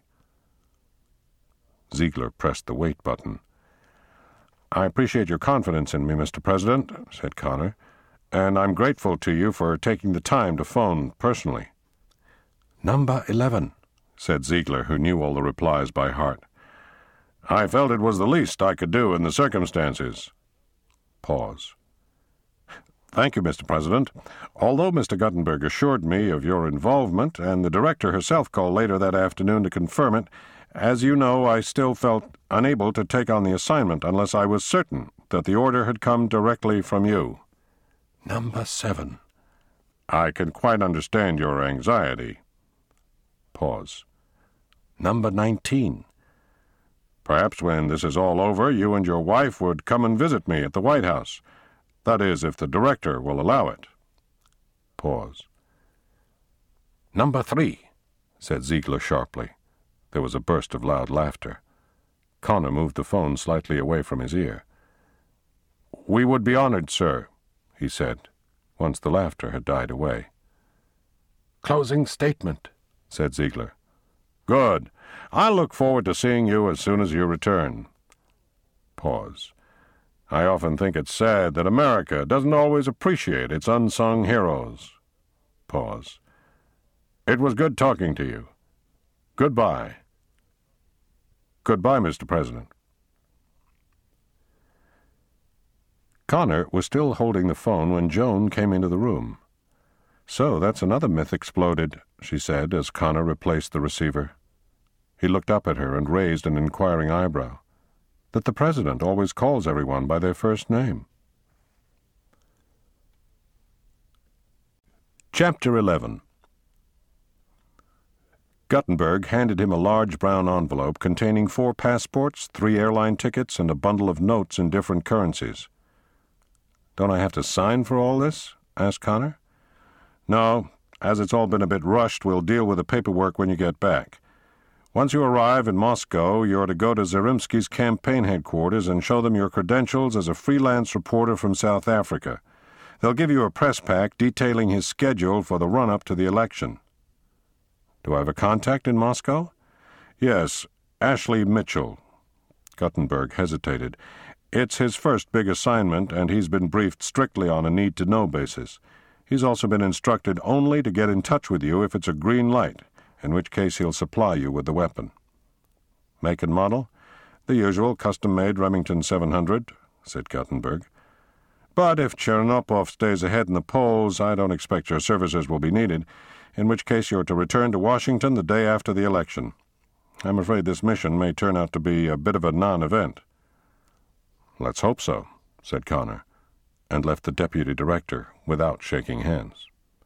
Ziegler pressed the wait button. I appreciate your confidence in me, Mr. President, said Connor, and I'm grateful to you for taking the time to phone personally. Number 11, said Ziegler, who knew all the replies by heart. I felt it was the least I could do in the circumstances. Pause. Thank you, Mr. President. Although Mr. Guttenberg assured me of your involvement, and the director herself called later that afternoon to confirm it, as you know, I still felt unable to take on the assignment unless I was certain that the order had come directly from you. Number 7. I can quite understand your anxiety. Pause. Number 19. Perhaps when this is all over, you and your wife would come and visit me at the White House. That is, if the director will allow it. Pause. Number 3, said Ziegler sharply. There was a burst of loud laughter. Connor moved the phone slightly away from his ear. We would be honored, sir, he said, once the laughter had died away. Closing statement, said Ziegler. Good. I look forward to seeing you as soon as you return. Pause. I often think it's sad that America doesn't always appreciate its unsung heroes. Pause. It was good talking to you. Goodbye. Goodbye, Mr. President. Connor was still holding the phone when Joan came into the room. So that's another myth exploded, she said as Connor replaced the receiver. He looked up at her and raised an inquiring eyebrow. That the President always calls everyone by their first name. Chapter 11. Guttenberg handed him a large brown envelope containing 4 passports, 3 airline tickets, and a bundle of notes in different currencies. Don't I have to sign for all this? Asked Connor. No. As it's all been a bit rushed, we'll deal with the paperwork when you get back. Once you arrive in Moscow, you're to go to Zaremsky's campaign headquarters and show them your credentials as a freelance reporter from South Africa. They'll give you a press pack detailing his schedule for the run-up to the election. Do I have a contact in Moscow? Yes, Ashley Mitchell. Guttenberg hesitated. It's his first big assignment, and he's been briefed strictly on a need-to-know basis. He's also been instructed only to get in touch with you if it's a green light, in which case he'll supply you with the weapon. Make and model? The usual custom-made Remington 700, said Guttenberg. But if Chernopov stays ahead in the polls, I don't expect your services will be needed, in which case you're to return to Washington the day after the election. I'm afraid this mission may turn out to be a bit of a non-event. Let's hope so, said Connor, and left the deputy director without shaking hands.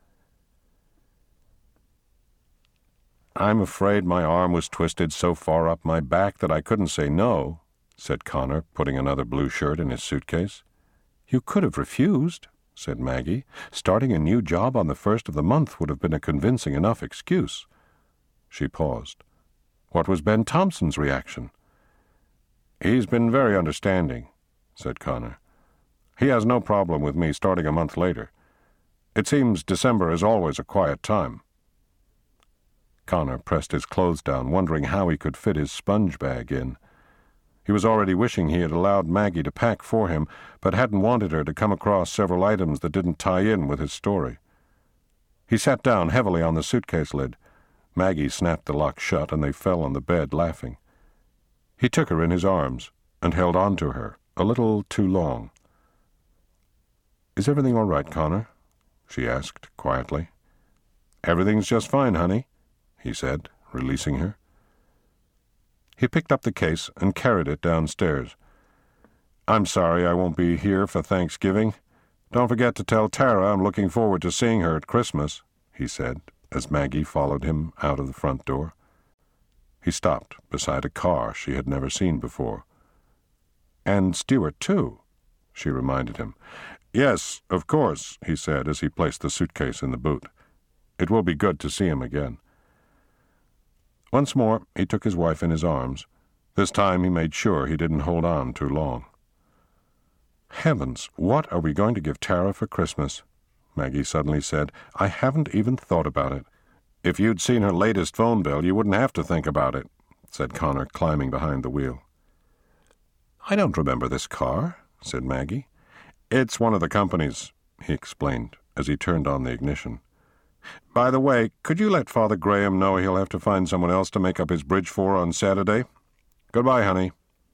I'm afraid my arm was twisted so far up my back that I couldn't say no, said Connor, putting another blue shirt in his suitcase. You could have refused, said Maggie. Starting a new job on the 1st of the month would have been a convincing enough excuse. She paused. What was Ben Thompson's reaction? He's been very understanding, said Connor. He has no problem with me starting a month later. It seems December is always a quiet time. Connor pressed his clothes down, wondering how he could fit his sponge bag in. He was already wishing he had allowed Maggie to pack for him, but hadn't wanted her to come across several items that didn't tie in with his story. He sat down heavily on the suitcase lid. Maggie snapped the lock shut, and they fell on the bed, laughing. He took her in his arms and held on to her, a little too long. Is everything all right, Connor? She asked quietly. Everything's just fine, honey, he said, releasing her. He picked up the case and carried it downstairs. I'm sorry I won't be here for Thanksgiving. Don't forget to tell Tara I'm looking forward to seeing her at Christmas, he said, as Maggie followed him out of the front door. He stopped beside a car she had never seen before. And Stewart, too, she reminded him. Yes, of course, he said as he placed the suitcase in the boot. It will be good to see him again. Once more, he took his wife in his arms. This time he made sure he didn't hold on too long. "Heavens, what are we going to give Tara for Christmas?" Maggie suddenly said. "I haven't even thought about it." "If you'd seen her latest phone bill, you wouldn't have to think about it," said Connor, climbing behind the wheel. "I don't remember this car," said Maggie. "It's one of the company's," he explained, as he turned on the ignition. "By the way, could you let Father Graham know he'll have to find someone else to make up his bridge for on Saturday? Goodbye, honey."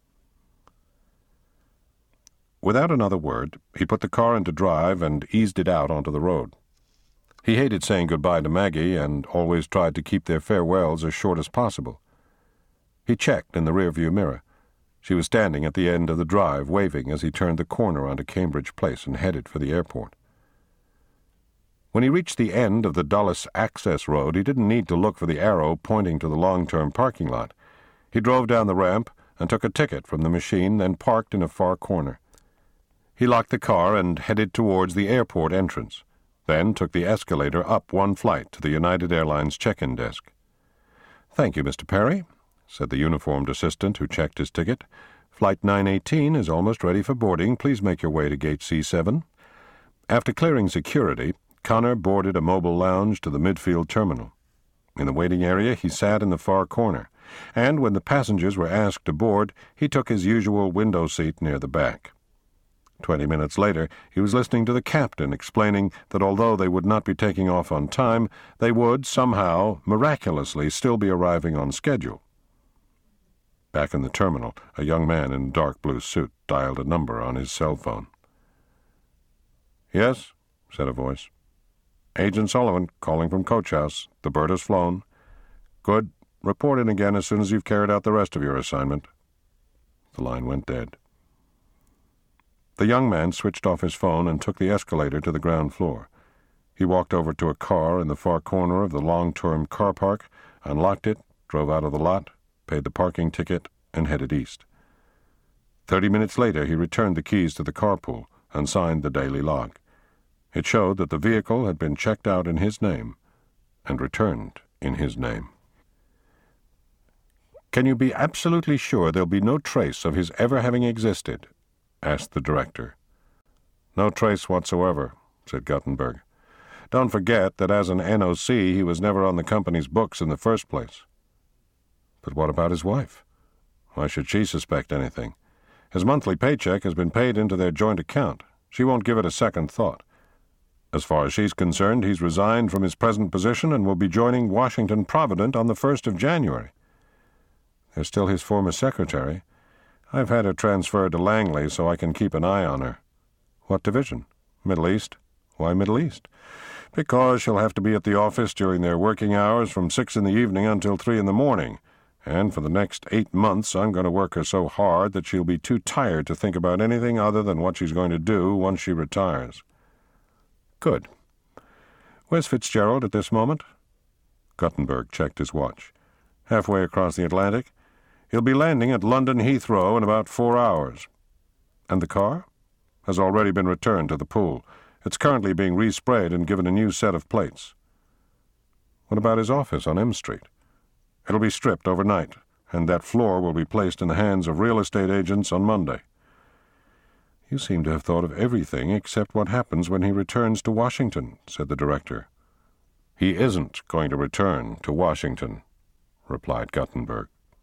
Without another word, he put the car into drive and eased it out onto the road. He hated saying goodbye to Maggie and always tried to keep their farewells as short as possible. He checked in the rearview mirror. She was standing at the end of the drive, waving as he turned the corner onto Cambridge Place and headed for the airport. When he reached the end of the Dulles access road, he didn't need to look for the arrow pointing to the long-term parking lot. He drove down the ramp and took a ticket from the machine, then parked in a far corner. He locked the car and headed towards the airport entrance, then took the escalator up one flight to the United Airlines check-in desk. "Thank you, Mr. Perry," said the uniformed assistant who checked his ticket. "Flight 918 is almost ready for boarding. Please make your way to gate C7. After clearing security, Connor boarded a mobile lounge to the midfield terminal. In the waiting area, he sat in the far corner, and when the passengers were asked to board, he took his usual window seat near the back. 20 minutes later, he was listening to the captain explaining that although they would not be taking off on time, they would, somehow, miraculously, still be arriving on schedule. Back in the terminal, a young man in a dark blue suit dialed a number on his cell phone. "Yes," said a voice. "Agent Sullivan, calling from Coach House. The bird has flown." "Good. Report in again as soon as you've carried out the rest of your assignment." The line went dead. The young man switched off his phone and took the escalator to the ground floor. He walked over to a car in the far corner of the long-term car park, unlocked it, drove out of the lot, paid the parking ticket, and headed east. 30 minutes later, he returned the keys to the carpool and signed the daily log. It showed that the vehicle had been checked out in his name and returned in his name. "Can you be absolutely sure there'll be no trace of his ever having existed?" asked the director. "No trace whatsoever," said Guttenberg. "Don't forget that as an NOC he was never on the company's books in the first place." "But what about his wife? Why should she suspect anything? His monthly paycheck has been paid into their joint account. She won't give it a second thought. As far as she's concerned, he's resigned from his present position and will be joining Washington Provident on the 1st of January. There's still his former secretary. I've had her transferred to Langley so I can keep an eye on her." "What division? Middle East?" "Why Middle East?" "Because she'll have to be at the office during their working hours from 6 in the evening until 3 in the morning, and for the next 8 months I'm going to work her so hard that she'll be too tired to think about anything other than what she's going to do once she retires." "Good. Where's Fitzgerald at this moment?" Guttenberg checked his watch. "Halfway across the Atlantic. He'll be landing at London Heathrow in about 4 hours. And the car? Has already been returned to the pool. It's currently being resprayed and given a new set of plates." "What about his office on M Street?" "It'll be stripped overnight, and that floor will be placed in the hands of real estate agents on Monday." "You seem to have thought of everything except what happens when he returns to Washington," said the director. "He isn't going to return to Washington," replied Guttenberg.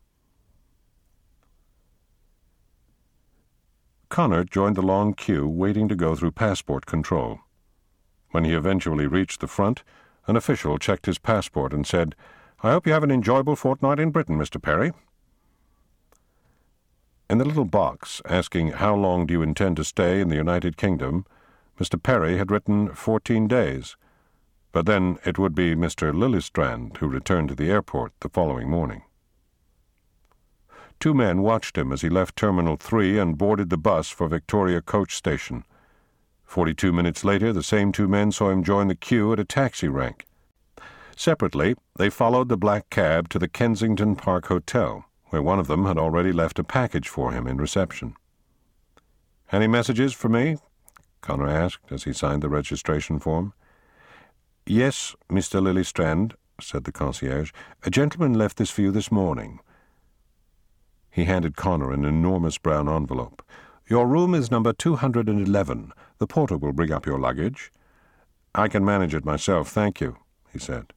Connor joined the long queue waiting to go through passport control. When he eventually reached the front, an official checked his passport and said, "I hope you have an enjoyable fortnight in Britain, Mr. Perry." In the little box asking how long do you intend to stay in the United Kingdom, Mr. Perry had written 14 days, but then it would be Mr. Lillistrand who returned to the airport the following morning. 2 men watched him as he left Terminal 3 and boarded the bus for Victoria Coach Station. 42 minutes later, the same 2 men saw him join the queue at a taxi rank. Separately, they followed the black cab to the Kensington Park Hotel, where one of them had already left a package for him in reception. "Any messages for me?" Connor asked as he signed the registration form. "Yes, Mr. Lillistrand. said the concierge. "A gentleman left this for you this morning." He handed Connor an enormous brown envelope. "Your room is number 211. The porter will bring up your luggage." "I can manage it myself, thank you," he said.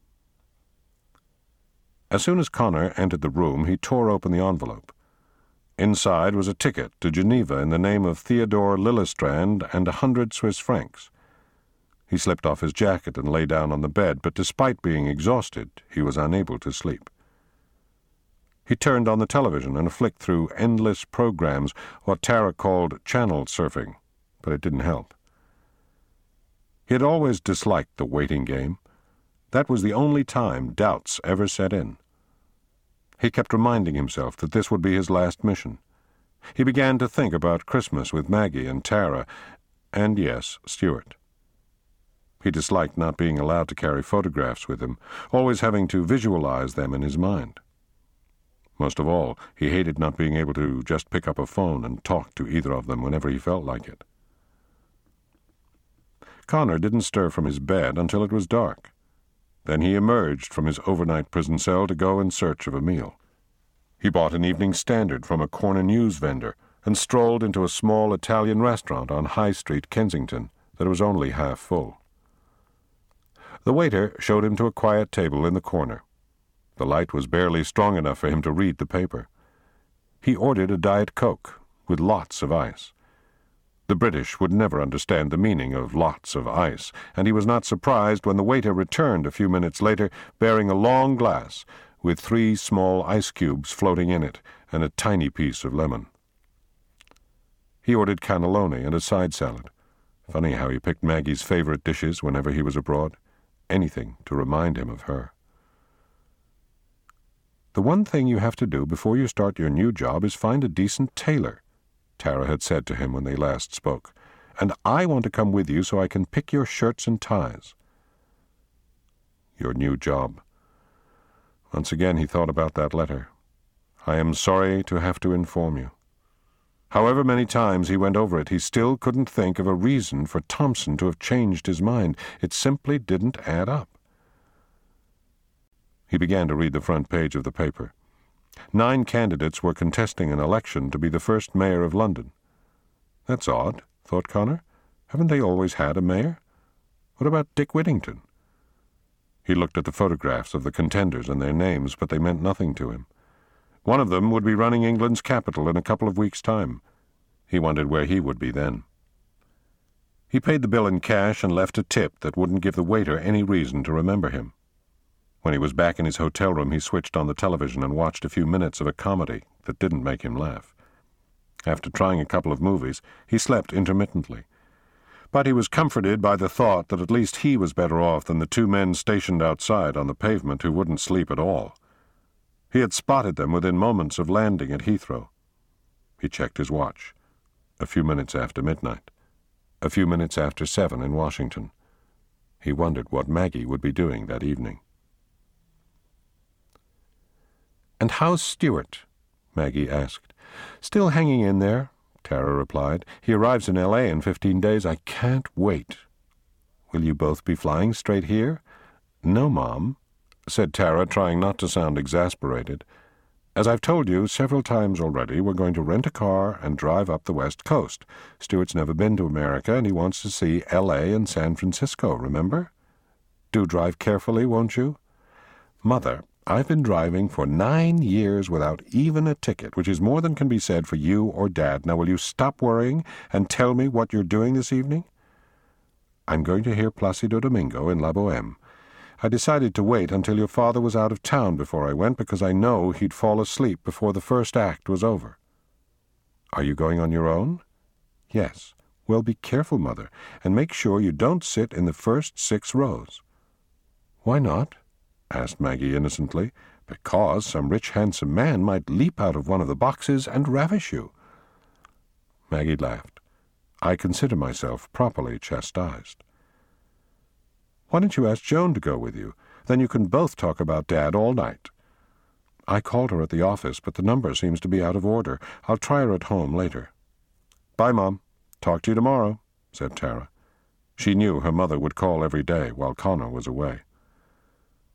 As soon as Connor entered the room, he tore open the envelope. Inside was a ticket to Geneva in the name of Theodore Lillestrand and 100 Swiss francs. He slipped off his jacket and lay down on the bed, but despite being exhausted, he was unable to sleep. He turned on the television and flicked through endless programs, what Tara called channel surfing, but it didn't help. He had always disliked the waiting game. That was the only time doubts ever set in. He kept reminding himself that this would be his last mission. He began to think about Christmas with Maggie and Tara, and yes, Stuart. He disliked not being allowed to carry photographs with him, always having to visualize them in his mind. Most of all, he hated not being able to just pick up a phone and talk to either of them whenever he felt like it. Connor didn't stir from his bed until it was dark. Then he emerged from his overnight prison cell to go in search of a meal. He bought an Evening Standard from a corner news vendor and strolled into a small Italian restaurant on High Street, Kensington, that was only half full. The waiter showed him to a quiet table in the corner. The light was barely strong enough for him to read the paper. He ordered a Diet Coke with lots of ice. The British would never understand the meaning of lots of ice, and he was not surprised when the waiter returned a few minutes later bearing a long glass with 3 small ice cubes floating in it and a tiny piece of lemon. He ordered cannelloni and a side salad. Funny how he picked Maggie's favorite dishes whenever he was abroad. Anything to remind him of her. "The one thing you have to do before you start your new job is find a decent tailor," Tara had said to him when they last spoke, "and I want to come with you so I can pick your shirts and ties." Your new job. Once again he thought about that letter. "I am sorry to have to inform you." However many times he went over it, he still couldn't think of a reason for Thompson to have changed his mind. It simply didn't add up. He began to read the front page of the paper. 9 candidates were contesting an election to be the first mayor of London. That's odd, thought Connor. Haven't they always had a mayor? What about Dick Whittington? He looked at the photographs of the contenders and their names, but they meant nothing to him. One of them would be running England's capital in a couple of weeks' time. He wondered where he would be then. He paid the bill in cash and left a tip that wouldn't give the waiter any reason to remember him. When he was back in his hotel room, he switched on the television and watched a few minutes of a comedy that didn't make him laugh. After trying a couple of movies, he slept intermittently. But he was comforted by the thought that at least he was better off than the 2 men stationed outside on the pavement who wouldn't sleep at all. He had spotted them within moments of landing at Heathrow. He checked his watch. A few minutes after midnight. A few minutes after 7 in Washington. He wondered what Maggie would be doing that evening. "And how's Stuart?" Maggie asked. "Still hanging in there," Tara replied. "He arrives in L.A. in 15 days. I can't wait." "Will you both be flying straight here?" "No, Mom," said Tara, trying not to sound exasperated. "As I've told you several times already, we're going to rent a car and drive up the West Coast. Stuart's never been to America, and he wants to see L.A. and San Francisco, remember? Do drive carefully, won't you?" "Mother, I've been driving for 9 years without even a ticket, which is more than can be said for you or Dad. Now will you stop worrying and tell me what you're doing this evening?" "I'm going to hear Placido Domingo in La Boheme. I decided to wait until your father was out of town before I went because I know he'd fall asleep before the first act was over." "Are you going on your own?" "Yes." "Well, be careful, Mother, and make sure you don't sit in the first 6 rows." "Why not?" asked Maggie innocently. "Because some rich, handsome man might leap out of one of the boxes and ravish you." Maggie laughed. "I consider myself properly chastised." "Why don't you ask Joan to go with you? Then you can both talk about Dad all night." "I called her at the office, but the number seems to be out of order. I'll try her at home later." "Bye, Mom. Talk to you tomorrow," said Tara. She knew her mother would call every day while Connor was away.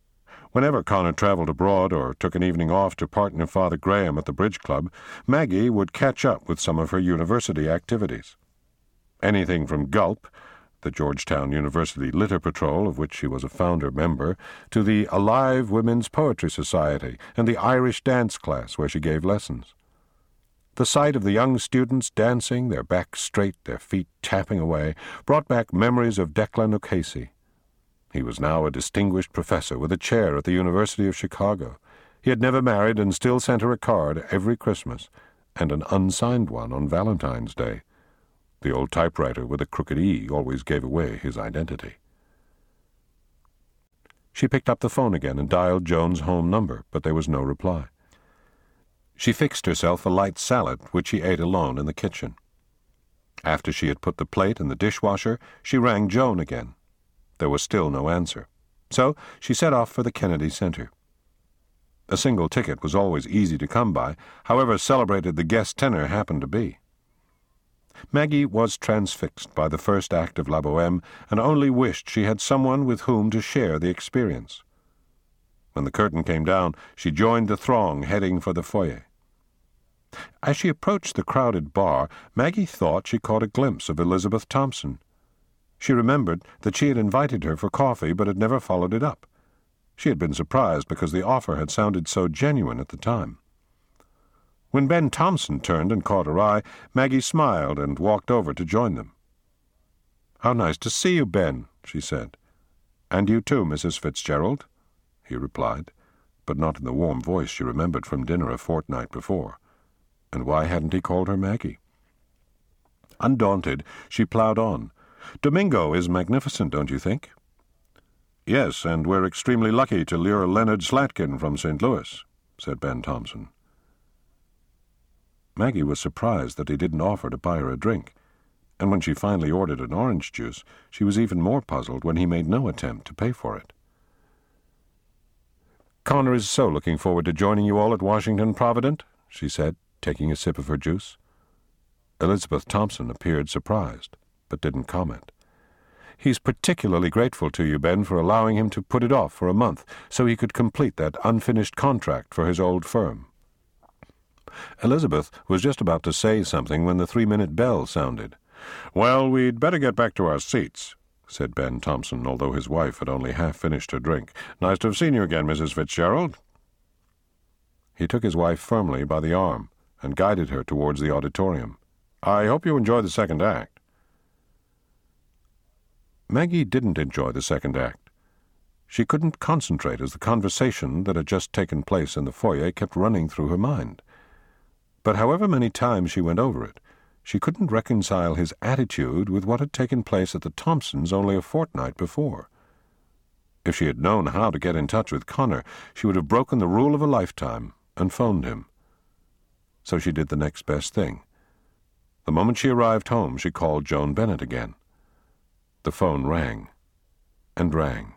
Whenever Connor traveled abroad or took an evening off to partner Father Graham at the bridge club, Maggie would catch up with some of her university activities. Anything from Gulp, the Georgetown University Litter Patrol, of which she was a founder member, to the Alive Women's Poetry Society and the Irish dance class where she gave lessons. The sight of the young students dancing, their backs straight, their feet tapping away, brought back memories of Declan O'Casey. He was now a distinguished professor with a chair at the University of Chicago. He had never married and still sent her a card every Christmas, and an unsigned one on Valentine's Day. The old typewriter with a crooked E always gave away his identity. She picked up the phone again and dialed Joan's home number, but there was no reply. She fixed herself a light salad, which she ate alone in the kitchen. After she had put the plate in the dishwasher, she rang Joan again. There was still no answer, so she set off for the Kennedy Center. A single ticket was always easy to come by, however celebrated the guest tenor happened to be. Maggie was transfixed by the first act of La Bohème and only wished she had someone with whom to share the experience. When the curtain came down, she joined the throng heading for the foyer. As she approached the crowded bar, Maggie thought she caught a glimpse of Elizabeth Thompson. She remembered that she had invited her for coffee but had never followed it up. She had been surprised because the offer had sounded so genuine at the time. When Ben Thompson turned and caught her eye, Maggie smiled and walked over to join them. "How nice to see you, Ben," she said. "And you too, Mrs. Fitzgerald," he replied, but not in the warm voice she remembered from dinner a fortnight before. And why hadn't he called her Maggie? Undaunted, she ploughed on. "Domingo is magnificent, don't you think?" "Yes, and we're extremely lucky to lure Leonard Slatkin from St. Louis," said Ben Thompson. Maggie was surprised that he didn't offer to buy her a drink, and when she finally ordered an orange juice, she was even more puzzled when he made no attempt to pay for it. "Connor is so looking forward to joining you all at Washington Provident," she said, taking a sip of her juice. Elizabeth Thompson appeared surprised, but didn't comment. "He's particularly grateful to you, Ben, for allowing him to put it off for a month so he could complete that unfinished contract for his old firm." Elizabeth was just about to say something when the 3-minute bell sounded. "Well, we'd better get back to our seats," said Ben Thompson, although his wife had only half finished her drink. "Nice to have seen you again, Mrs. Fitzgerald." He took his wife firmly by the arm and guided her towards the auditorium. "I hope you enjoy the second act." Maggie didn't enjoy the second act. She couldn't concentrate as the conversation that had just taken place in the foyer kept running through her mind. But however many times she went over it, she couldn't reconcile his attitude with what had taken place at the Thompsons only a fortnight before. If she had known how to get in touch with Connor, she would have broken the rule of a lifetime and phoned him. So she did the next best thing. The moment she arrived home, she called Joan Bennett again. The phone rang and rang.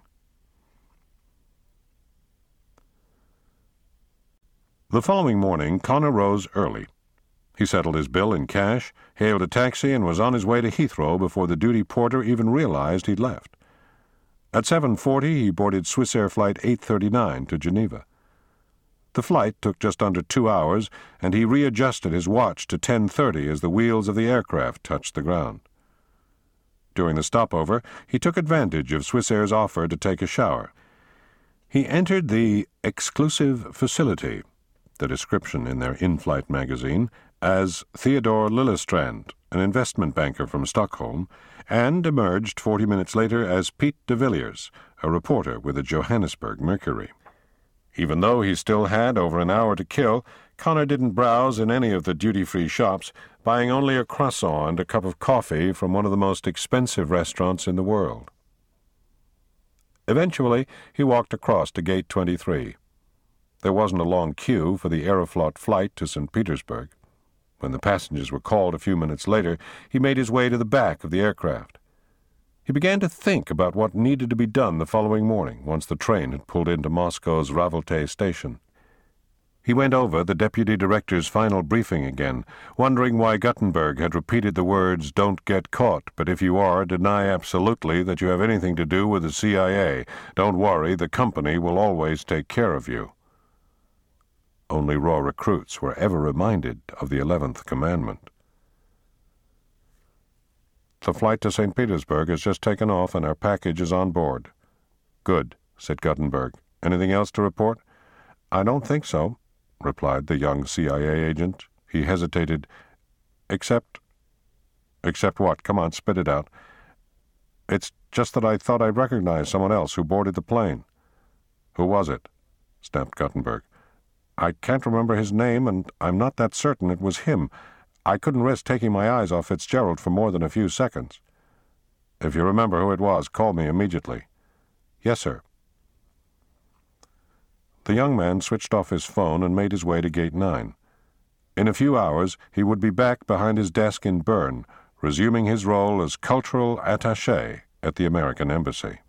The following morning, Connor rose early. He settled his bill in cash, hailed a taxi, and was on his way to Heathrow before the duty porter even realized he'd left. At 7:40, he boarded Swissair Flight 839 to Geneva. The flight took just under 2 hours, and he readjusted his watch to 10:30 as the wheels of the aircraft touched the ground. During the stopover, he took advantage of Swissair's offer to take a shower. He entered the exclusive facility, the description in their in-flight magazine, as Theodore Lillestrand, an investment banker from Stockholm, and emerged 40 minutes later as Pete de Villiers, a reporter with the Johannesburg Mercury. Even though he still had over an hour to kill, Connor didn't browse in any of the duty-free shops, buying only a croissant and a cup of coffee from one of the most expensive restaurants in the world. Eventually, he walked across to Gate 23. There wasn't a long queue for the Aeroflot flight to St. Petersburg. When the passengers were called a few minutes later, he made his way to the back of the aircraft. He began to think about what needed to be done the following morning, once the train had pulled into Moscow's Ravolte station. He went over the deputy director's final briefing again, wondering why Guttenberg had repeated the words, "Don't get caught, but if you are, deny absolutely that you have anything to do with the CIA. Don't worry, the company will always take care of you." Only raw recruits were ever reminded of the 11th commandment. "The flight to St. Petersburg has just taken off and our package is on board." "Good," said Guttenberg. "Anything else to report?" "I don't think so," replied the young CIA agent. He hesitated. Except what? Come on, spit it out." "It's just that I thought I recognized someone else who boarded the plane." "Who was it?" snapped Guttenberg. "I can't remember his name, and I'm not that certain it was him. I couldn't risk taking my eyes off Fitzgerald for more than a few seconds." "If you remember who it was, call me immediately." "Yes, sir." The young man switched off his phone and made his way to Gate 9. In a few hours he would be back behind his desk in Bern, resuming his role as cultural attaché at the American Embassy.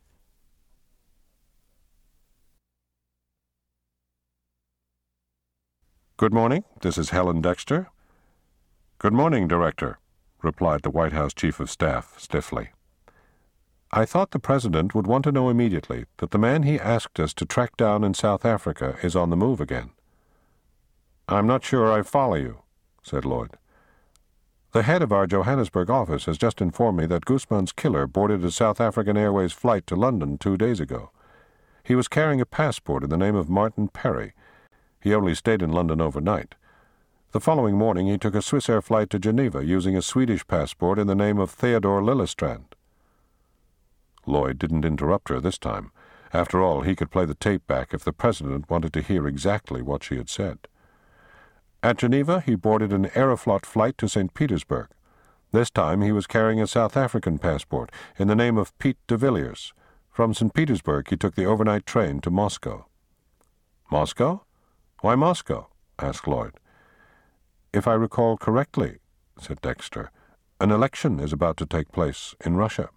"Good morning. This is Helen Dexter." "Good morning, Director," replied the White House Chief of Staff stiffly. "I thought the President would want to know immediately that the man he asked us to track down in South Africa is on the move again." "I'm not sure I follow you," said Lloyd. "The head of our Johannesburg office has just informed me that Guzman's killer boarded a South African Airways flight to London 2 days ago. He was carrying a passport in the name of Martin Perry. He only stayed in London overnight. The following morning he took a Swissair flight to Geneva using a Swedish passport in the name of Theodore Lillestrand." Lloyd didn't interrupt her this time. After all, he could play the tape back if the President wanted to hear exactly what she had said. At Geneva, he boarded an Aeroflot flight to St. Petersburg. This time he was carrying a South African passport in the name of Piet de Villiers. From St. Petersburg he took the overnight train to Moscow. "Moscow? Why Moscow?" asked Lloyd. "If I recall correctly," said Dexter, "an election is about to take place in Russia."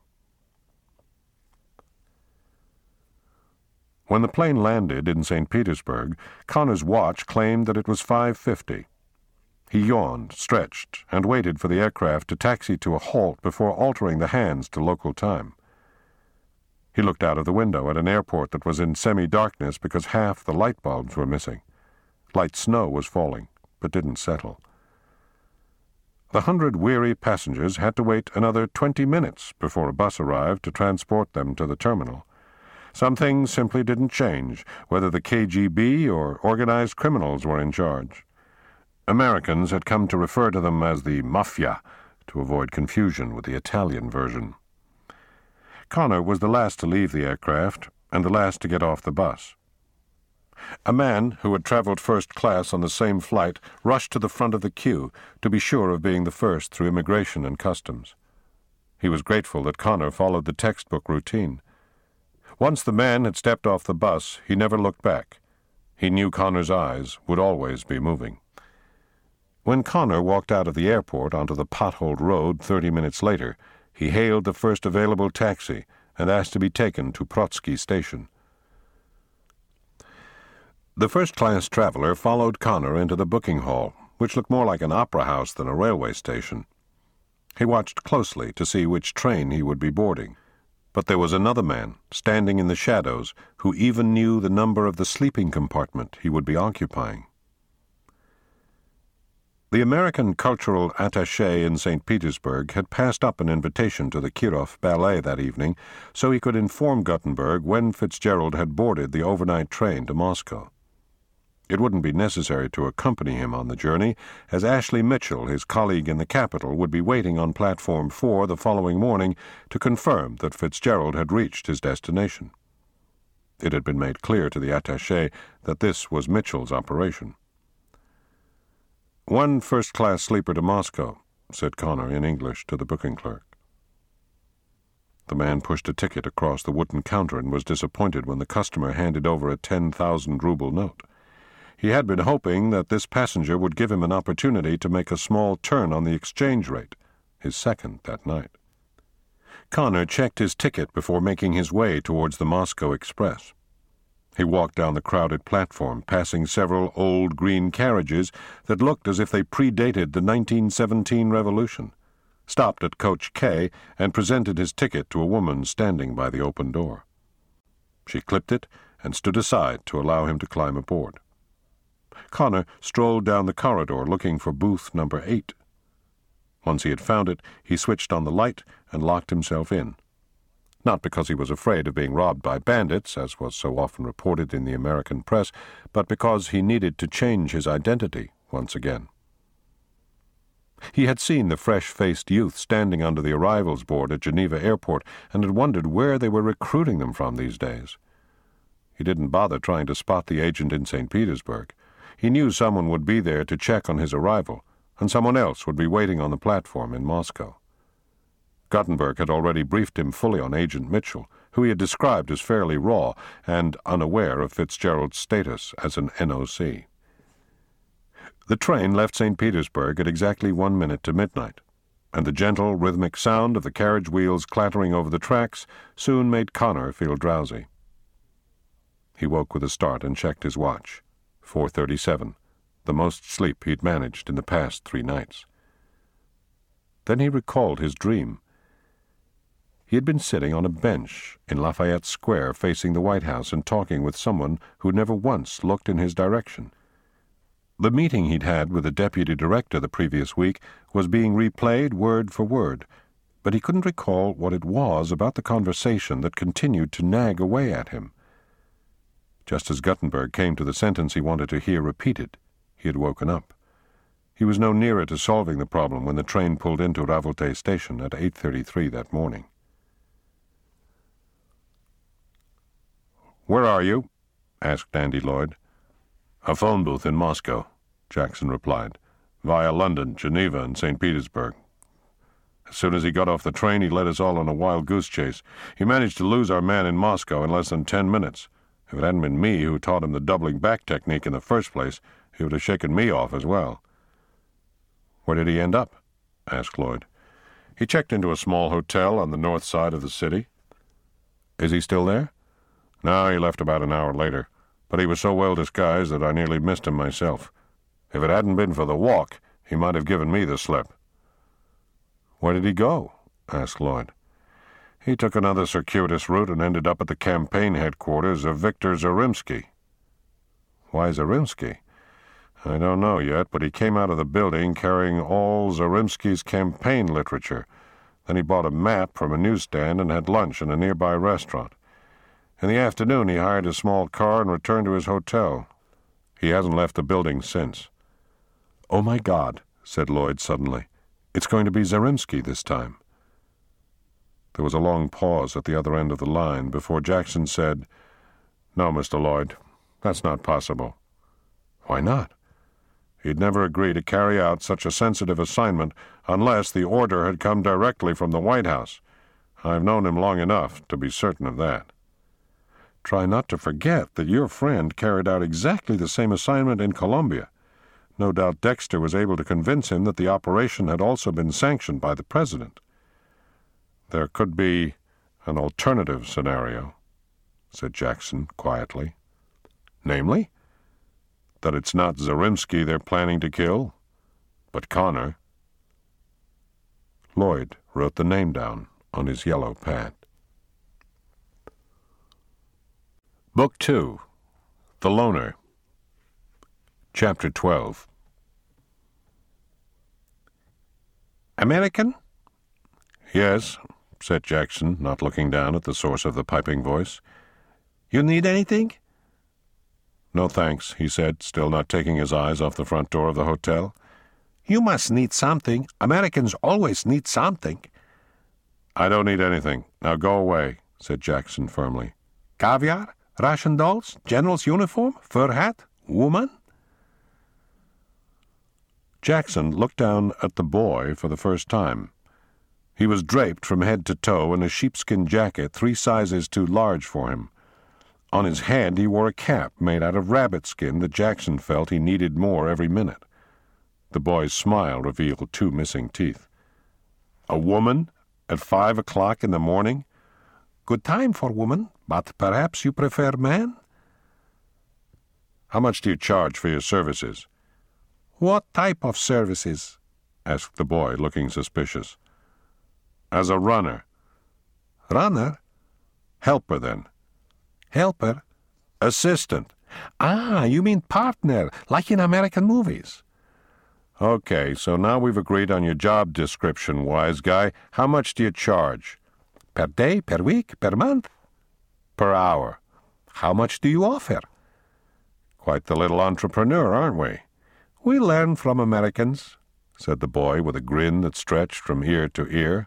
When the plane landed in St. Petersburg, Connor's watch claimed that it was 5:50. He yawned, stretched, and waited for the aircraft to taxi to a halt before altering the hands to local time. He looked out of the window at an airport that was in semi-darkness because half the light bulbs were missing. Light snow was falling, but didn't settle. The 100 weary passengers had to wait another 20 minutes before a bus arrived to transport them to the terminal. Some things simply didn't change, whether the KGB or organized criminals were in charge. Americans had come to refer to them as the Mafia, to avoid confusion with the Italian version. Connor was the last to leave the aircraft and the last to get off the bus. A man who had traveled first class on the same flight rushed to the front of the queue to be sure of being the first through immigration and customs. He was grateful that Connor followed the textbook routine. Once the man had stepped off the bus, he never looked back. He knew Connor's eyes would always be moving. When Connor walked out of the airport onto the potholed road 30 minutes later, he hailed the first available taxi and asked to be taken to Protsky Station. The first-class traveler followed Connor into the booking hall, which looked more like an opera house than a railway station. He watched closely to see which train he would be boarding. But there was another man, standing in the shadows, who even knew the number of the sleeping compartment he would be occupying. The American cultural attaché in St. Petersburg had passed up an invitation to the Kirov Ballet that evening so he could inform Guttenberg when Fitzgerald had boarded the overnight train to Moscow. It wouldn't be necessary to accompany him on the journey, as Ashley Mitchell, his colleague in the capital, would be waiting on Platform 4 the following morning to confirm that Fitzgerald had reached his destination. It had been made clear to the attaché that this was Mitchell's operation. "One first-class sleeper to Moscow," said Connor in English to the booking clerk. The man pushed a ticket across the wooden counter and was disappointed when the customer handed over a 10,000-ruble note. He had been hoping that this passenger would give him an opportunity to make a small turn on the exchange rate, his second that night. Connor checked his ticket before making his way towards the Moscow Express. He walked down the crowded platform, passing several old green carriages that looked as if they predated the 1917 revolution, stopped at Coach K, and presented his ticket to a woman standing by the open door. She clipped it and stood aside to allow him to climb aboard. Connor strolled down the corridor looking for booth number 8. Once he had found it, he switched on the light and locked himself in. Not because he was afraid of being robbed by bandits, as was so often reported in the American press, but because he needed to change his identity once again. He had seen the fresh-faced youth standing under the arrivals board at Geneva Airport and had wondered where they were recruiting them from these days. He didn't bother trying to spot the agent in St. Petersburg. He knew someone would be there to check on his arrival, and someone else would be waiting on the platform in Moscow. Guttenberg had already briefed him fully on Agent Mitchell, who he had described as fairly raw and unaware of Fitzgerald's status as an NOC. The train left St. Petersburg at exactly 1 minute to midnight, and the gentle, rhythmic sound of the carriage wheels clattering over the tracks soon made Connor feel drowsy. He woke with a start and checked his watch. 4:37, the most sleep he'd managed in the past 3 nights. Then he recalled his dream. He had been sitting on a bench in Lafayette Square facing the White House and talking with someone who never once looked in his direction. The meeting he'd had with the deputy director the previous week was being replayed word for word, but he couldn't recall what it was about the conversation that continued to nag away at him. Just as Guttenberg came to the sentence he wanted to hear repeated, he had woken up. He was no nearer to solving the problem when the train pulled into Ravolte Station at 8:33 that morning. "Where are you?" asked Andy Lloyd. "A phone booth in Moscow," Jackson replied, "via London, Geneva, and St. Petersburg. As soon as he got off the train, he led us all on a wild goose chase. He managed to lose our man in Moscow in less than 10 minutes. If it hadn't been me who taught him the doubling back technique in the first place, he would have shaken me off as well." "Where did he end up?" asked Lloyd. "He checked into a small hotel on the north side of the city." "Is he still there?" "No, he left about an hour later, but he was so well disguised that I nearly missed him myself. If it hadn't been for the walk, he might have given me the slip." "Where did he go?" asked Lloyd. "He took another circuitous route and ended up at the campaign headquarters of Viktor Zarymsky." "Why Zarymsky?" "I don't know yet, but he came out of the building carrying all Zarymsky's campaign literature. Then he bought a map from a newsstand and had lunch in a nearby restaurant. In the afternoon, he hired a small car and returned to his hotel. He hasn't left the building since." "Oh, my God," said Lloyd suddenly. "It's going to be Zarymsky this time." There was a long pause at the other end of the line before Jackson said, "No, Mr. Lloyd, that's not possible." "Why not?" "He'd never agree to carry out such a sensitive assignment unless the order had come directly from the White House. I've known him long enough to be certain of that." "Try not to forget that your friend carried out exactly the same assignment in Colombia. No doubt Dexter was able to convince him that the operation had also been sanctioned by the president." "There could be an alternative scenario," said Jackson quietly. "Namely?" "That it's not Zarymsky they're planning to kill, but Connor." Lloyd wrote the name down on his yellow pad. Book 2, The Loner, Chapter 12. "American?" "Yes," said Jackson, not looking down at the source of the piping voice. "You need anything?" "No, thanks," he said, still not taking his eyes off the front door of the hotel. "You must need something. Americans always need something." "I don't need anything. Now go away," said Jackson firmly. "Caviar? Russian dolls? General's uniform? Fur hat? Woman?" Jackson looked down at the boy for the first time. He was draped from head to toe in a sheepskin jacket 3 sizes too large for him. On his head he wore a cap made out of rabbit skin that Jackson felt he needed more every minute. The boy's smile revealed 2 missing teeth. "A woman at 5 o'clock in the morning?" "Good time for woman, but perhaps you prefer man?" How much do you charge for your services?" "What type of services?" asked the boy, looking suspicious. "As a runner." "Runner?" "Helper, then." "Helper?" "Assistant." "Ah, you mean partner, like in American movies." "Okay, so now we've agreed on your job description, wise guy. How much do you charge?" "Per day, per week, per month?" "Per hour." "How much do you offer?" "Quite the little entrepreneur, aren't we?" "We learn from Americans," said the boy with a grin that stretched from ear to ear.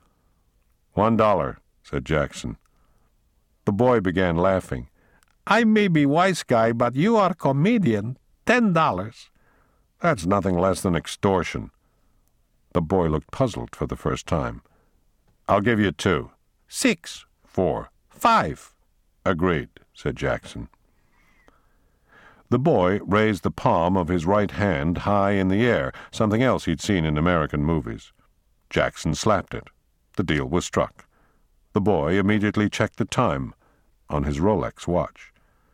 $1, said Jackson. The boy began laughing. "I may be wise guy, but you are comedian. $10. "That's nothing less than extortion." The boy looked puzzled for the first time. "I'll give you 2. 6. 4. 5. "Agreed," said Jackson. The boy raised the palm of his right hand high in the air, something else he'd seen in American movies. Jackson slapped it. The deal was struck. The boy immediately checked the time on his Rolex watch.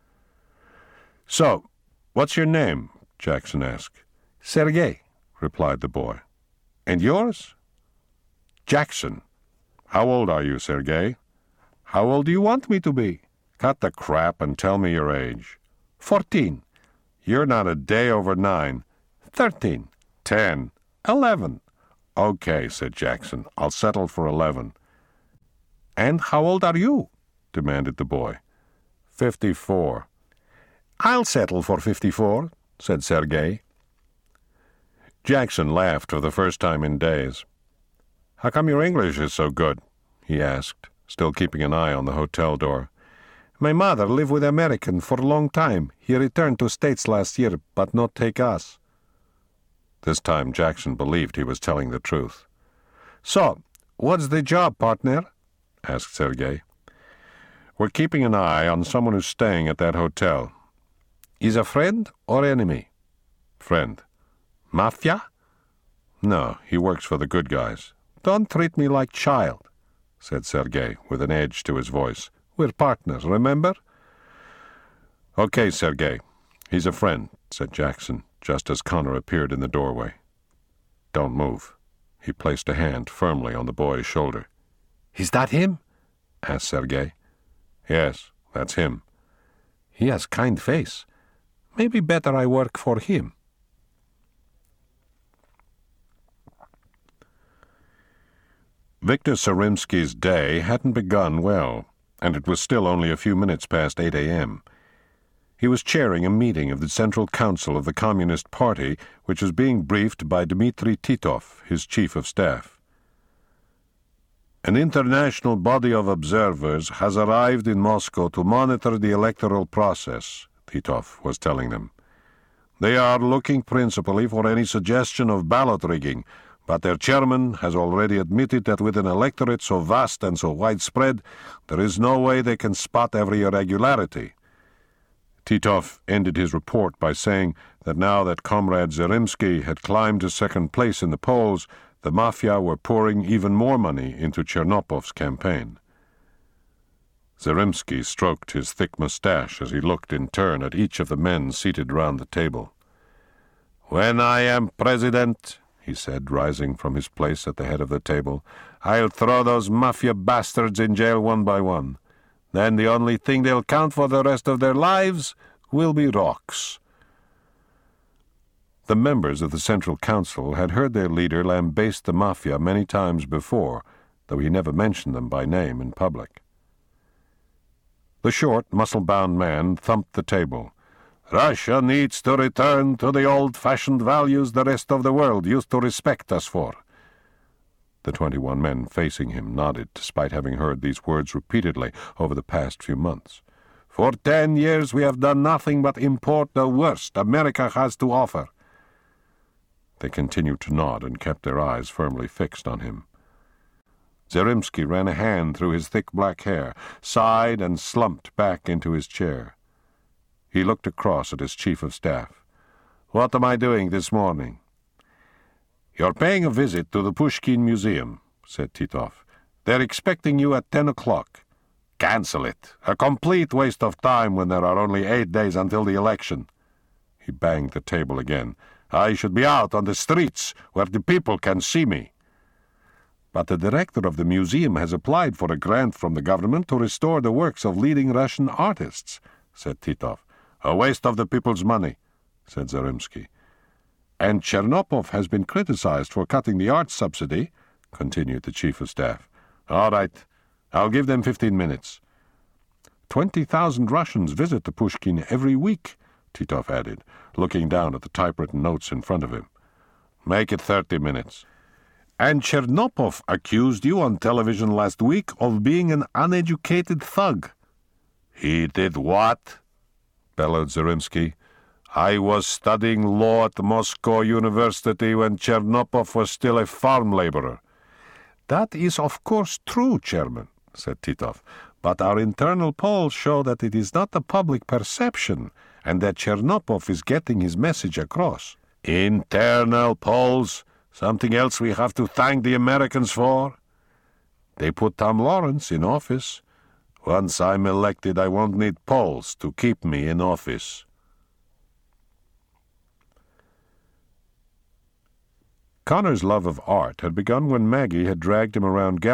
"So, what's your name?" Jackson asked. "Sergei," replied the boy. "And yours?" "Jackson." "How old are you, Sergei?" "How old do you want me to be?" "Cut the crap and tell me your age." 14. "You're not a day over 9. 13. 10. 11. "Okay," said Jackson. "I'll settle for 11. "And how old are you?" demanded the boy. 54. "I'll settle for 54, said Sergei. Jackson laughed for the first time in days. "How come your English is so good?" he asked, still keeping an eye on the hotel door. "My mother lived with American for a long time. He returned to States last year, but not take us." This time Jackson believed he was telling the truth. "So, what's the job, partner?" asked Sergei. "We're keeping an eye on someone who's staying at that hotel." "Is a friend or enemy?" "Friend." "Mafia?" "No, he works for the good guys." "Don't treat me like child," said Sergei, with an edge to his voice. "We're partners, remember?" "Okay, Sergei. He's a friend," said Jackson, just as Connor appeared in the doorway. "Don't move." He placed a hand firmly on the boy's shoulder. "Is that him?" asked Sergei. "Yes, that's him." "He has kind face. Maybe better I work for him." Victor Seremsky's day hadn't begun well, and it was still only a few minutes past 8 a.m. He was chairing a meeting of the Central Council of the Communist Party, which was being briefed by Dmitry Titov, his chief of staff. "An international body of observers has arrived in Moscow to monitor the electoral process," Titov was telling them. "They are looking principally for any suggestion of ballot rigging, but their chairman has already admitted that with an electorate so vast and so widespread, there is no way they can spot every irregularity." Titov ended his report by saying that now that Comrade Zaremsky had climbed to second place in the polls, the Mafia were pouring even more money into Chernopov's campaign. Zaremsky stroked his thick mustache as he looked in turn at each of the men seated round the table. "When I am president," he said, rising from his place at the head of the table, "I'll throw those Mafia bastards in jail one by one. Then the only thing they'll count for the rest of their lives will be rocks." The members of the Central Council had heard their leader lambaste the Mafia many times before, though he never mentioned them by name in public. The short, muscle-bound man thumped the table. "Russia needs to return to the old-fashioned values the rest of the world used to respect us for." The 21 men facing him nodded, despite having heard these words repeatedly over the past few months. "For 10 years we have done nothing but import the worst America has to offer." They continued to nod and kept their eyes firmly fixed on him. Zaremsky ran a hand through his thick black hair, sighed, and slumped back into his chair. He looked across at his chief of staff. "What am I doing this morning?" "You're paying a visit to the Pushkin Museum," said Titov. "They're expecting you at 10 o'clock. "Cancel it. A complete waste of time when there are only 8 days until the election." He banged the table again. "I should be out on the streets where the people can see me." "But the director of the museum has applied for a grant from the government to restore the works of leading Russian artists," said Titov. "A waste of the people's money," said Zaremsky. "And Chernopov has been criticized for cutting the arts subsidy," continued the chief of staff. "All right. I'll give them 15 minutes. 20,000 Russians visit the Pushkin every week," Titov added, looking down at the typewritten notes in front of him. "Make it 30 minutes. "And Chernopov accused you on television last week of being an uneducated thug." "He did what?" bellowed Zaremsky. "I was studying law at Moscow University when Chernopov was still a farm laborer." "That is of course true, Chairman," said Titov, "but our internal polls show that it is not the public perception and that Chernopov is getting his message across." "Internal polls? Something else we have to thank the Americans for?" "They put Tom Lawrence in office. Once I'm elected, I won't need polls to keep me in office." Connor's love of art had begun when Maggie had dragged him around